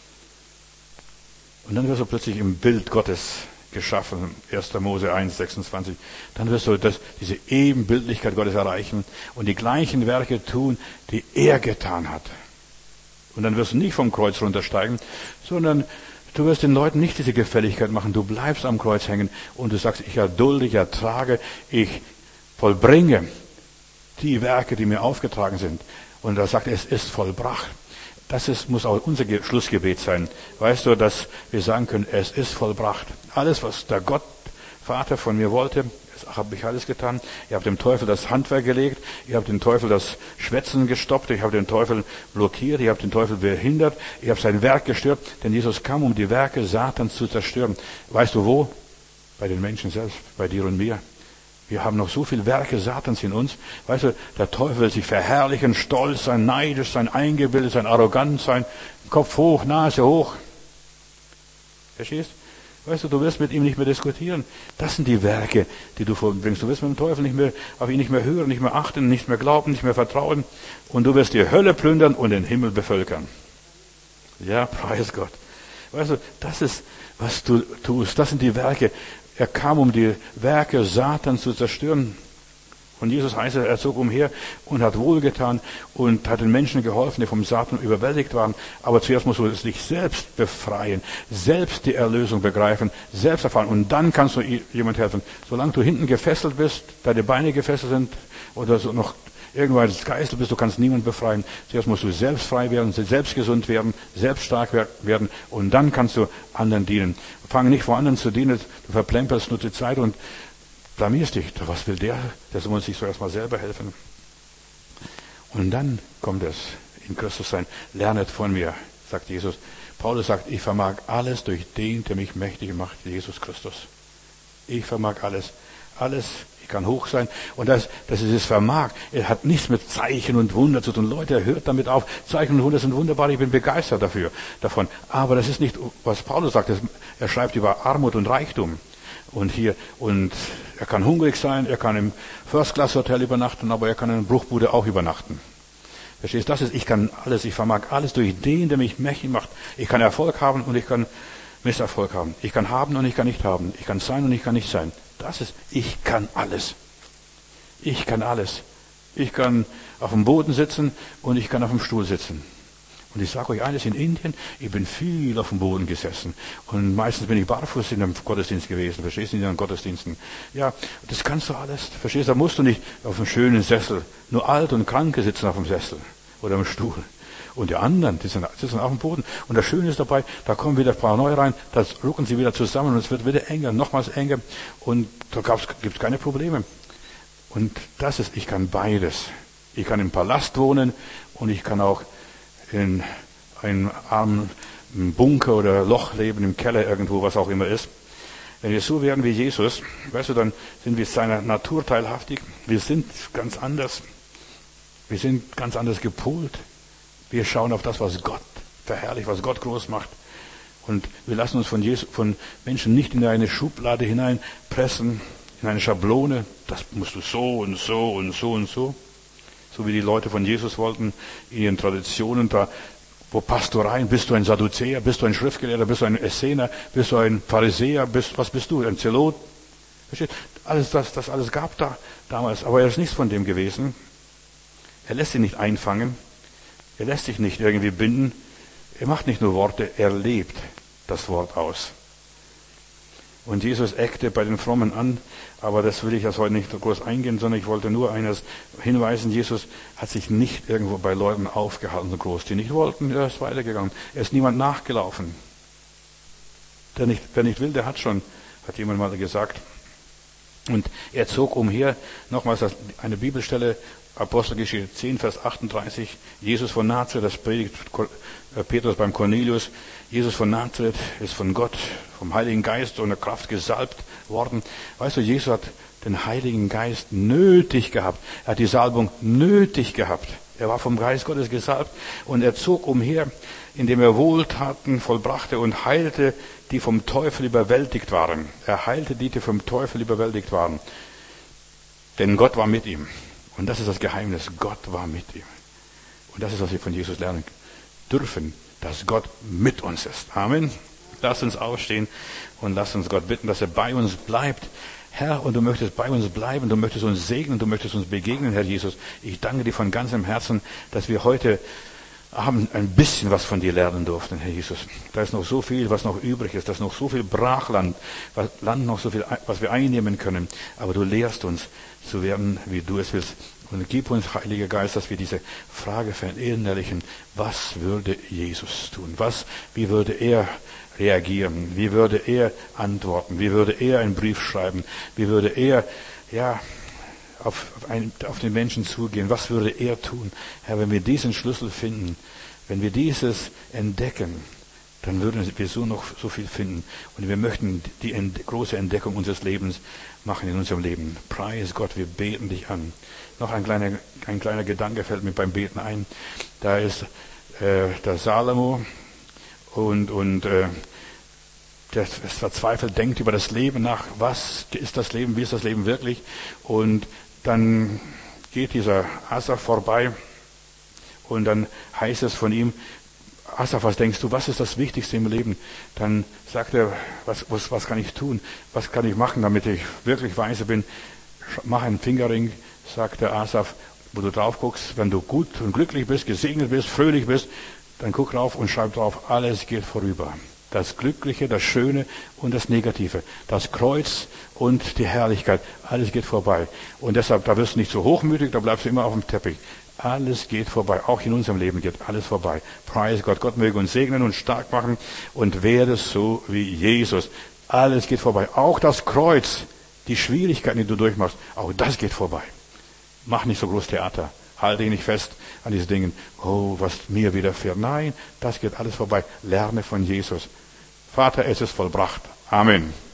Und dann wirst du plötzlich im Bild Gottes geschaffen. erster Mose eins, sechsundzwanzig. Dann wirst du das, diese Ebenbildlichkeit Gottes erreichen und die gleichen Werke tun, die er getan hat. Und dann wirst du nicht vom Kreuz runtersteigen, sondern du wirst den Leuten nicht diese Gefälligkeit machen. Du bleibst am Kreuz hängen und du sagst, ich erdulde, ich ertrage, ich vollbringe die Werke, die mir aufgetragen sind. Und er sagt, es ist vollbracht. Das ist, muss auch unser Schlussgebet sein. Weißt du, dass wir sagen können, es ist vollbracht. Alles, was der Gott, Vater von mir wollte, das habe ich alles getan. Ihr habt dem Teufel das Handwerk gelegt. Ihr habt dem Teufel das Schwätzen gestoppt. Ich habe den Teufel blockiert. Ich habe den Teufel behindert. Ich habe sein Werk gestört. Denn Jesus kam, um die Werke Satans zu zerstören. Weißt du wo? Bei den Menschen selbst, bei dir und mir. Wir haben noch so viele Werke Satans in uns. Weißt du, der Teufel will sich verherrlichen, stolz sein, neidisch sein, eingebildet sein, arrogant sein, Kopf hoch, Nase hoch. Verstehst? Weißt du, du wirst mit ihm nicht mehr diskutieren. Das sind die Werke, die du vorbringst. Du wirst mit dem Teufel nicht mehr, auf ihn nicht mehr hören, nicht mehr achten, nicht mehr glauben, nicht mehr vertrauen. Und du wirst die Hölle plündern und den Himmel bevölkern. Ja, preis Gott. Weißt du, das ist, was du tust. Das sind die Werke. Er kam, um die Werke Satans zu zerstören. Und Jesus heißt, er zog umher und hat wohlgetan und hat den Menschen geholfen, die vom Satan überwältigt waren. Aber zuerst musst du dich selbst befreien, selbst die Erlösung begreifen, selbst erfahren. Und dann kannst du jemand helfen. Solange du hinten gefesselt bist, deine Beine gefesselt sind oder so noch irgendwann als Geisel bist, du kannst niemanden befreien. Zuerst musst du selbst frei werden, selbst gesund werden, selbst stark werden und dann kannst du anderen dienen. Fang nicht vor anderen zu dienen, du verplemperst nur die Zeit und blamierst dich. Was will der? Der muss sich so erstmal selber helfen. Und dann kommt es in Christus sein. Lernet von mir, sagt Jesus. Paulus sagt, ich vermag alles durch den, der mich mächtig macht, Jesus Christus. Ich vermag alles. Alles. Ich kann hoch sein. Und das, das ist es vermag. Er hat nichts mit Zeichen und Wunder zu tun. Leute, hört damit auf. Zeichen und Wunder sind wunderbar. Ich bin begeistert dafür, davon. Aber das ist nicht, was Paulus sagt. Er schreibt über Armut und Reichtum. Und hier, und er kann hungrig sein, er kann im First-Class-Hotel übernachten, aber er kann in einer Bruchbude auch übernachten. Verstehst du? Das ist, ich kann alles, ich vermag alles durch den, der mich mächtig macht. Ich kann Erfolg haben und ich kann Misserfolg haben. Ich kann haben und ich kann nicht haben. Ich kann sein und ich kann nicht sein. Das ist, ich kann alles. Ich kann alles. Ich kann auf dem Boden sitzen und ich kann auf dem Stuhl sitzen. Und ich sage euch eines, in Indien, ich bin viel auf dem Boden gesessen. Und meistens bin ich barfuß in einem Gottesdienst gewesen. Verstehst du, in den Gottesdiensten. Ja, das kannst du alles. Verstehst du, da musst du nicht auf einem schönen Sessel. Nur alt und Kranke sitzen auf dem Sessel oder am Stuhl. Und die anderen, die sind, die sind auf dem Boden. Und das Schöne ist dabei, da kommen wieder ein paar neue rein, da rücken sie wieder zusammen und es wird wieder enger, nochmals enger. Und da gibt es keine Probleme. Und das ist, ich kann beides. Ich kann im Palast wohnen und ich kann auch in einem armen Bunker oder Loch leben, im Keller irgendwo, was auch immer ist. Wenn wir so werden wie Jesus, weißt du, dann sind wir seiner Natur teilhaftig. Wir sind ganz anders. Wir sind ganz anders gepolt. Wir schauen auf das, was Gott verherrlicht, was Gott groß macht. Und wir lassen uns von, Jesus, von Menschen nicht in eine Schublade hineinpressen, in eine Schablone. Das musst du so und so und so und so. So wie die Leute von Jesus wollten, in ihren Traditionen, da, wo passt du rein? Bist du ein Sadduzäer? Bist du ein Schriftgelehrter? Bist du ein Essener? Bist du ein Pharisäer? Bist, was bist du? Ein Zelot? Versteht? Alles, das, das alles gab da damals. Aber er ist nichts von dem gewesen. Er lässt sich nicht einfangen. Er lässt sich nicht irgendwie binden. Er macht nicht nur Worte, er lebt das Wort aus. Und Jesus eckte bei den Frommen an, aber das will ich jetzt heute nicht groß eingehen, sondern ich wollte nur eines hinweisen. Jesus hat sich nicht irgendwo bei Leuten aufgehalten, so groß, die nicht wollten. Er ist weitergegangen. Er ist niemand nachgelaufen. Der nicht, wer nicht will, der hat schon, hat jemand mal gesagt. Und er zog umher, nochmals eine Bibelstelle, Apostelgeschichte zehn, Vers achtunddreißig, Jesus von Nazareth, das predigt Petrus beim Cornelius. Jesus von Nazareth ist von Gott, vom Heiligen Geist und der Kraft gesalbt worden. Weißt du, Jesus hat den Heiligen Geist nötig gehabt. Er hat die Salbung nötig gehabt. Er war vom Geist Gottes gesalbt und er zog umher, indem er Wohltaten vollbrachte und heilte, die vom Teufel überwältigt waren. Er heilte die, die vom Teufel überwältigt waren. Denn Gott war mit ihm. Und das ist das Geheimnis. Gott war mit ihm. Und das ist, was wir von Jesus lernen dürfen, dass Gott mit uns ist. Amen. Lass uns aufstehen und lass uns Gott bitten, dass er bei uns bleibt. Herr, und du möchtest bei uns bleiben, du möchtest uns segnen, du möchtest uns begegnen, Herr Jesus. Ich danke dir von ganzem Herzen, dass wir heute Abend ein bisschen was von dir lernen durften, Herr Jesus. Da ist noch so viel, was noch übrig ist. Da ist noch so viel Brachland, was, Land noch so viel, was wir einnehmen können. Aber du lehrst uns zu werden, wie du es willst. Und gib uns, Heiliger Geist, dass wir diese Frage verinnerlichen. Was würde Jesus tun? Was, wie würde er reagieren? Wie würde er antworten? Wie würde er einen Brief schreiben? Wie würde er, ja, auf, auf, einen, auf den Menschen zugehen? Was würde er tun? Herr, wenn wir diesen Schlüssel finden, wenn wir dieses entdecken, dann würden wir so noch so viel finden. Und wir möchten die ent- große Entdeckung unseres Lebens machen in unserem Leben. Preis Gott, wir beten dich an. Noch ein kleiner, ein kleiner Gedanke fällt mir beim Beten ein. Da ist äh, der Salomo und, und äh, der verzweifelt denkt über das Leben nach. Was ist das Leben? Wie ist das Leben wirklich? Und dann geht dieser Asaf vorbei und dann heißt es von ihm, Asaf, was denkst du, was ist das Wichtigste im Leben? Dann sagt er, was, was, was kann ich tun? Was kann ich machen, damit ich wirklich weise bin? Mach einen Fingerring, sagt der Asaf, wo du drauf guckst, wenn du gut und glücklich bist, gesegnet bist, fröhlich bist, dann guck drauf und schreib drauf, alles geht vorüber. Das Glückliche, das Schöne und das Negative. Das Kreuz und die Herrlichkeit. Alles geht vorbei. Und deshalb, da wirst du nicht so hochmütig, da bleibst du immer auf dem Teppich. Alles geht vorbei. Auch in unserem Leben geht alles vorbei. Preis Gott. Gott möge uns segnen und stark machen und werde so wie Jesus. Alles geht vorbei. Auch das Kreuz, die Schwierigkeiten, die du durchmachst, auch das geht vorbei. Mach nicht so groß Theater. Halte dich nicht fest an diesen Dingen. Oh, was mir widerfährt. Nein, das geht alles vorbei. Lerne von Jesus. Vater, es ist vollbracht. Amen.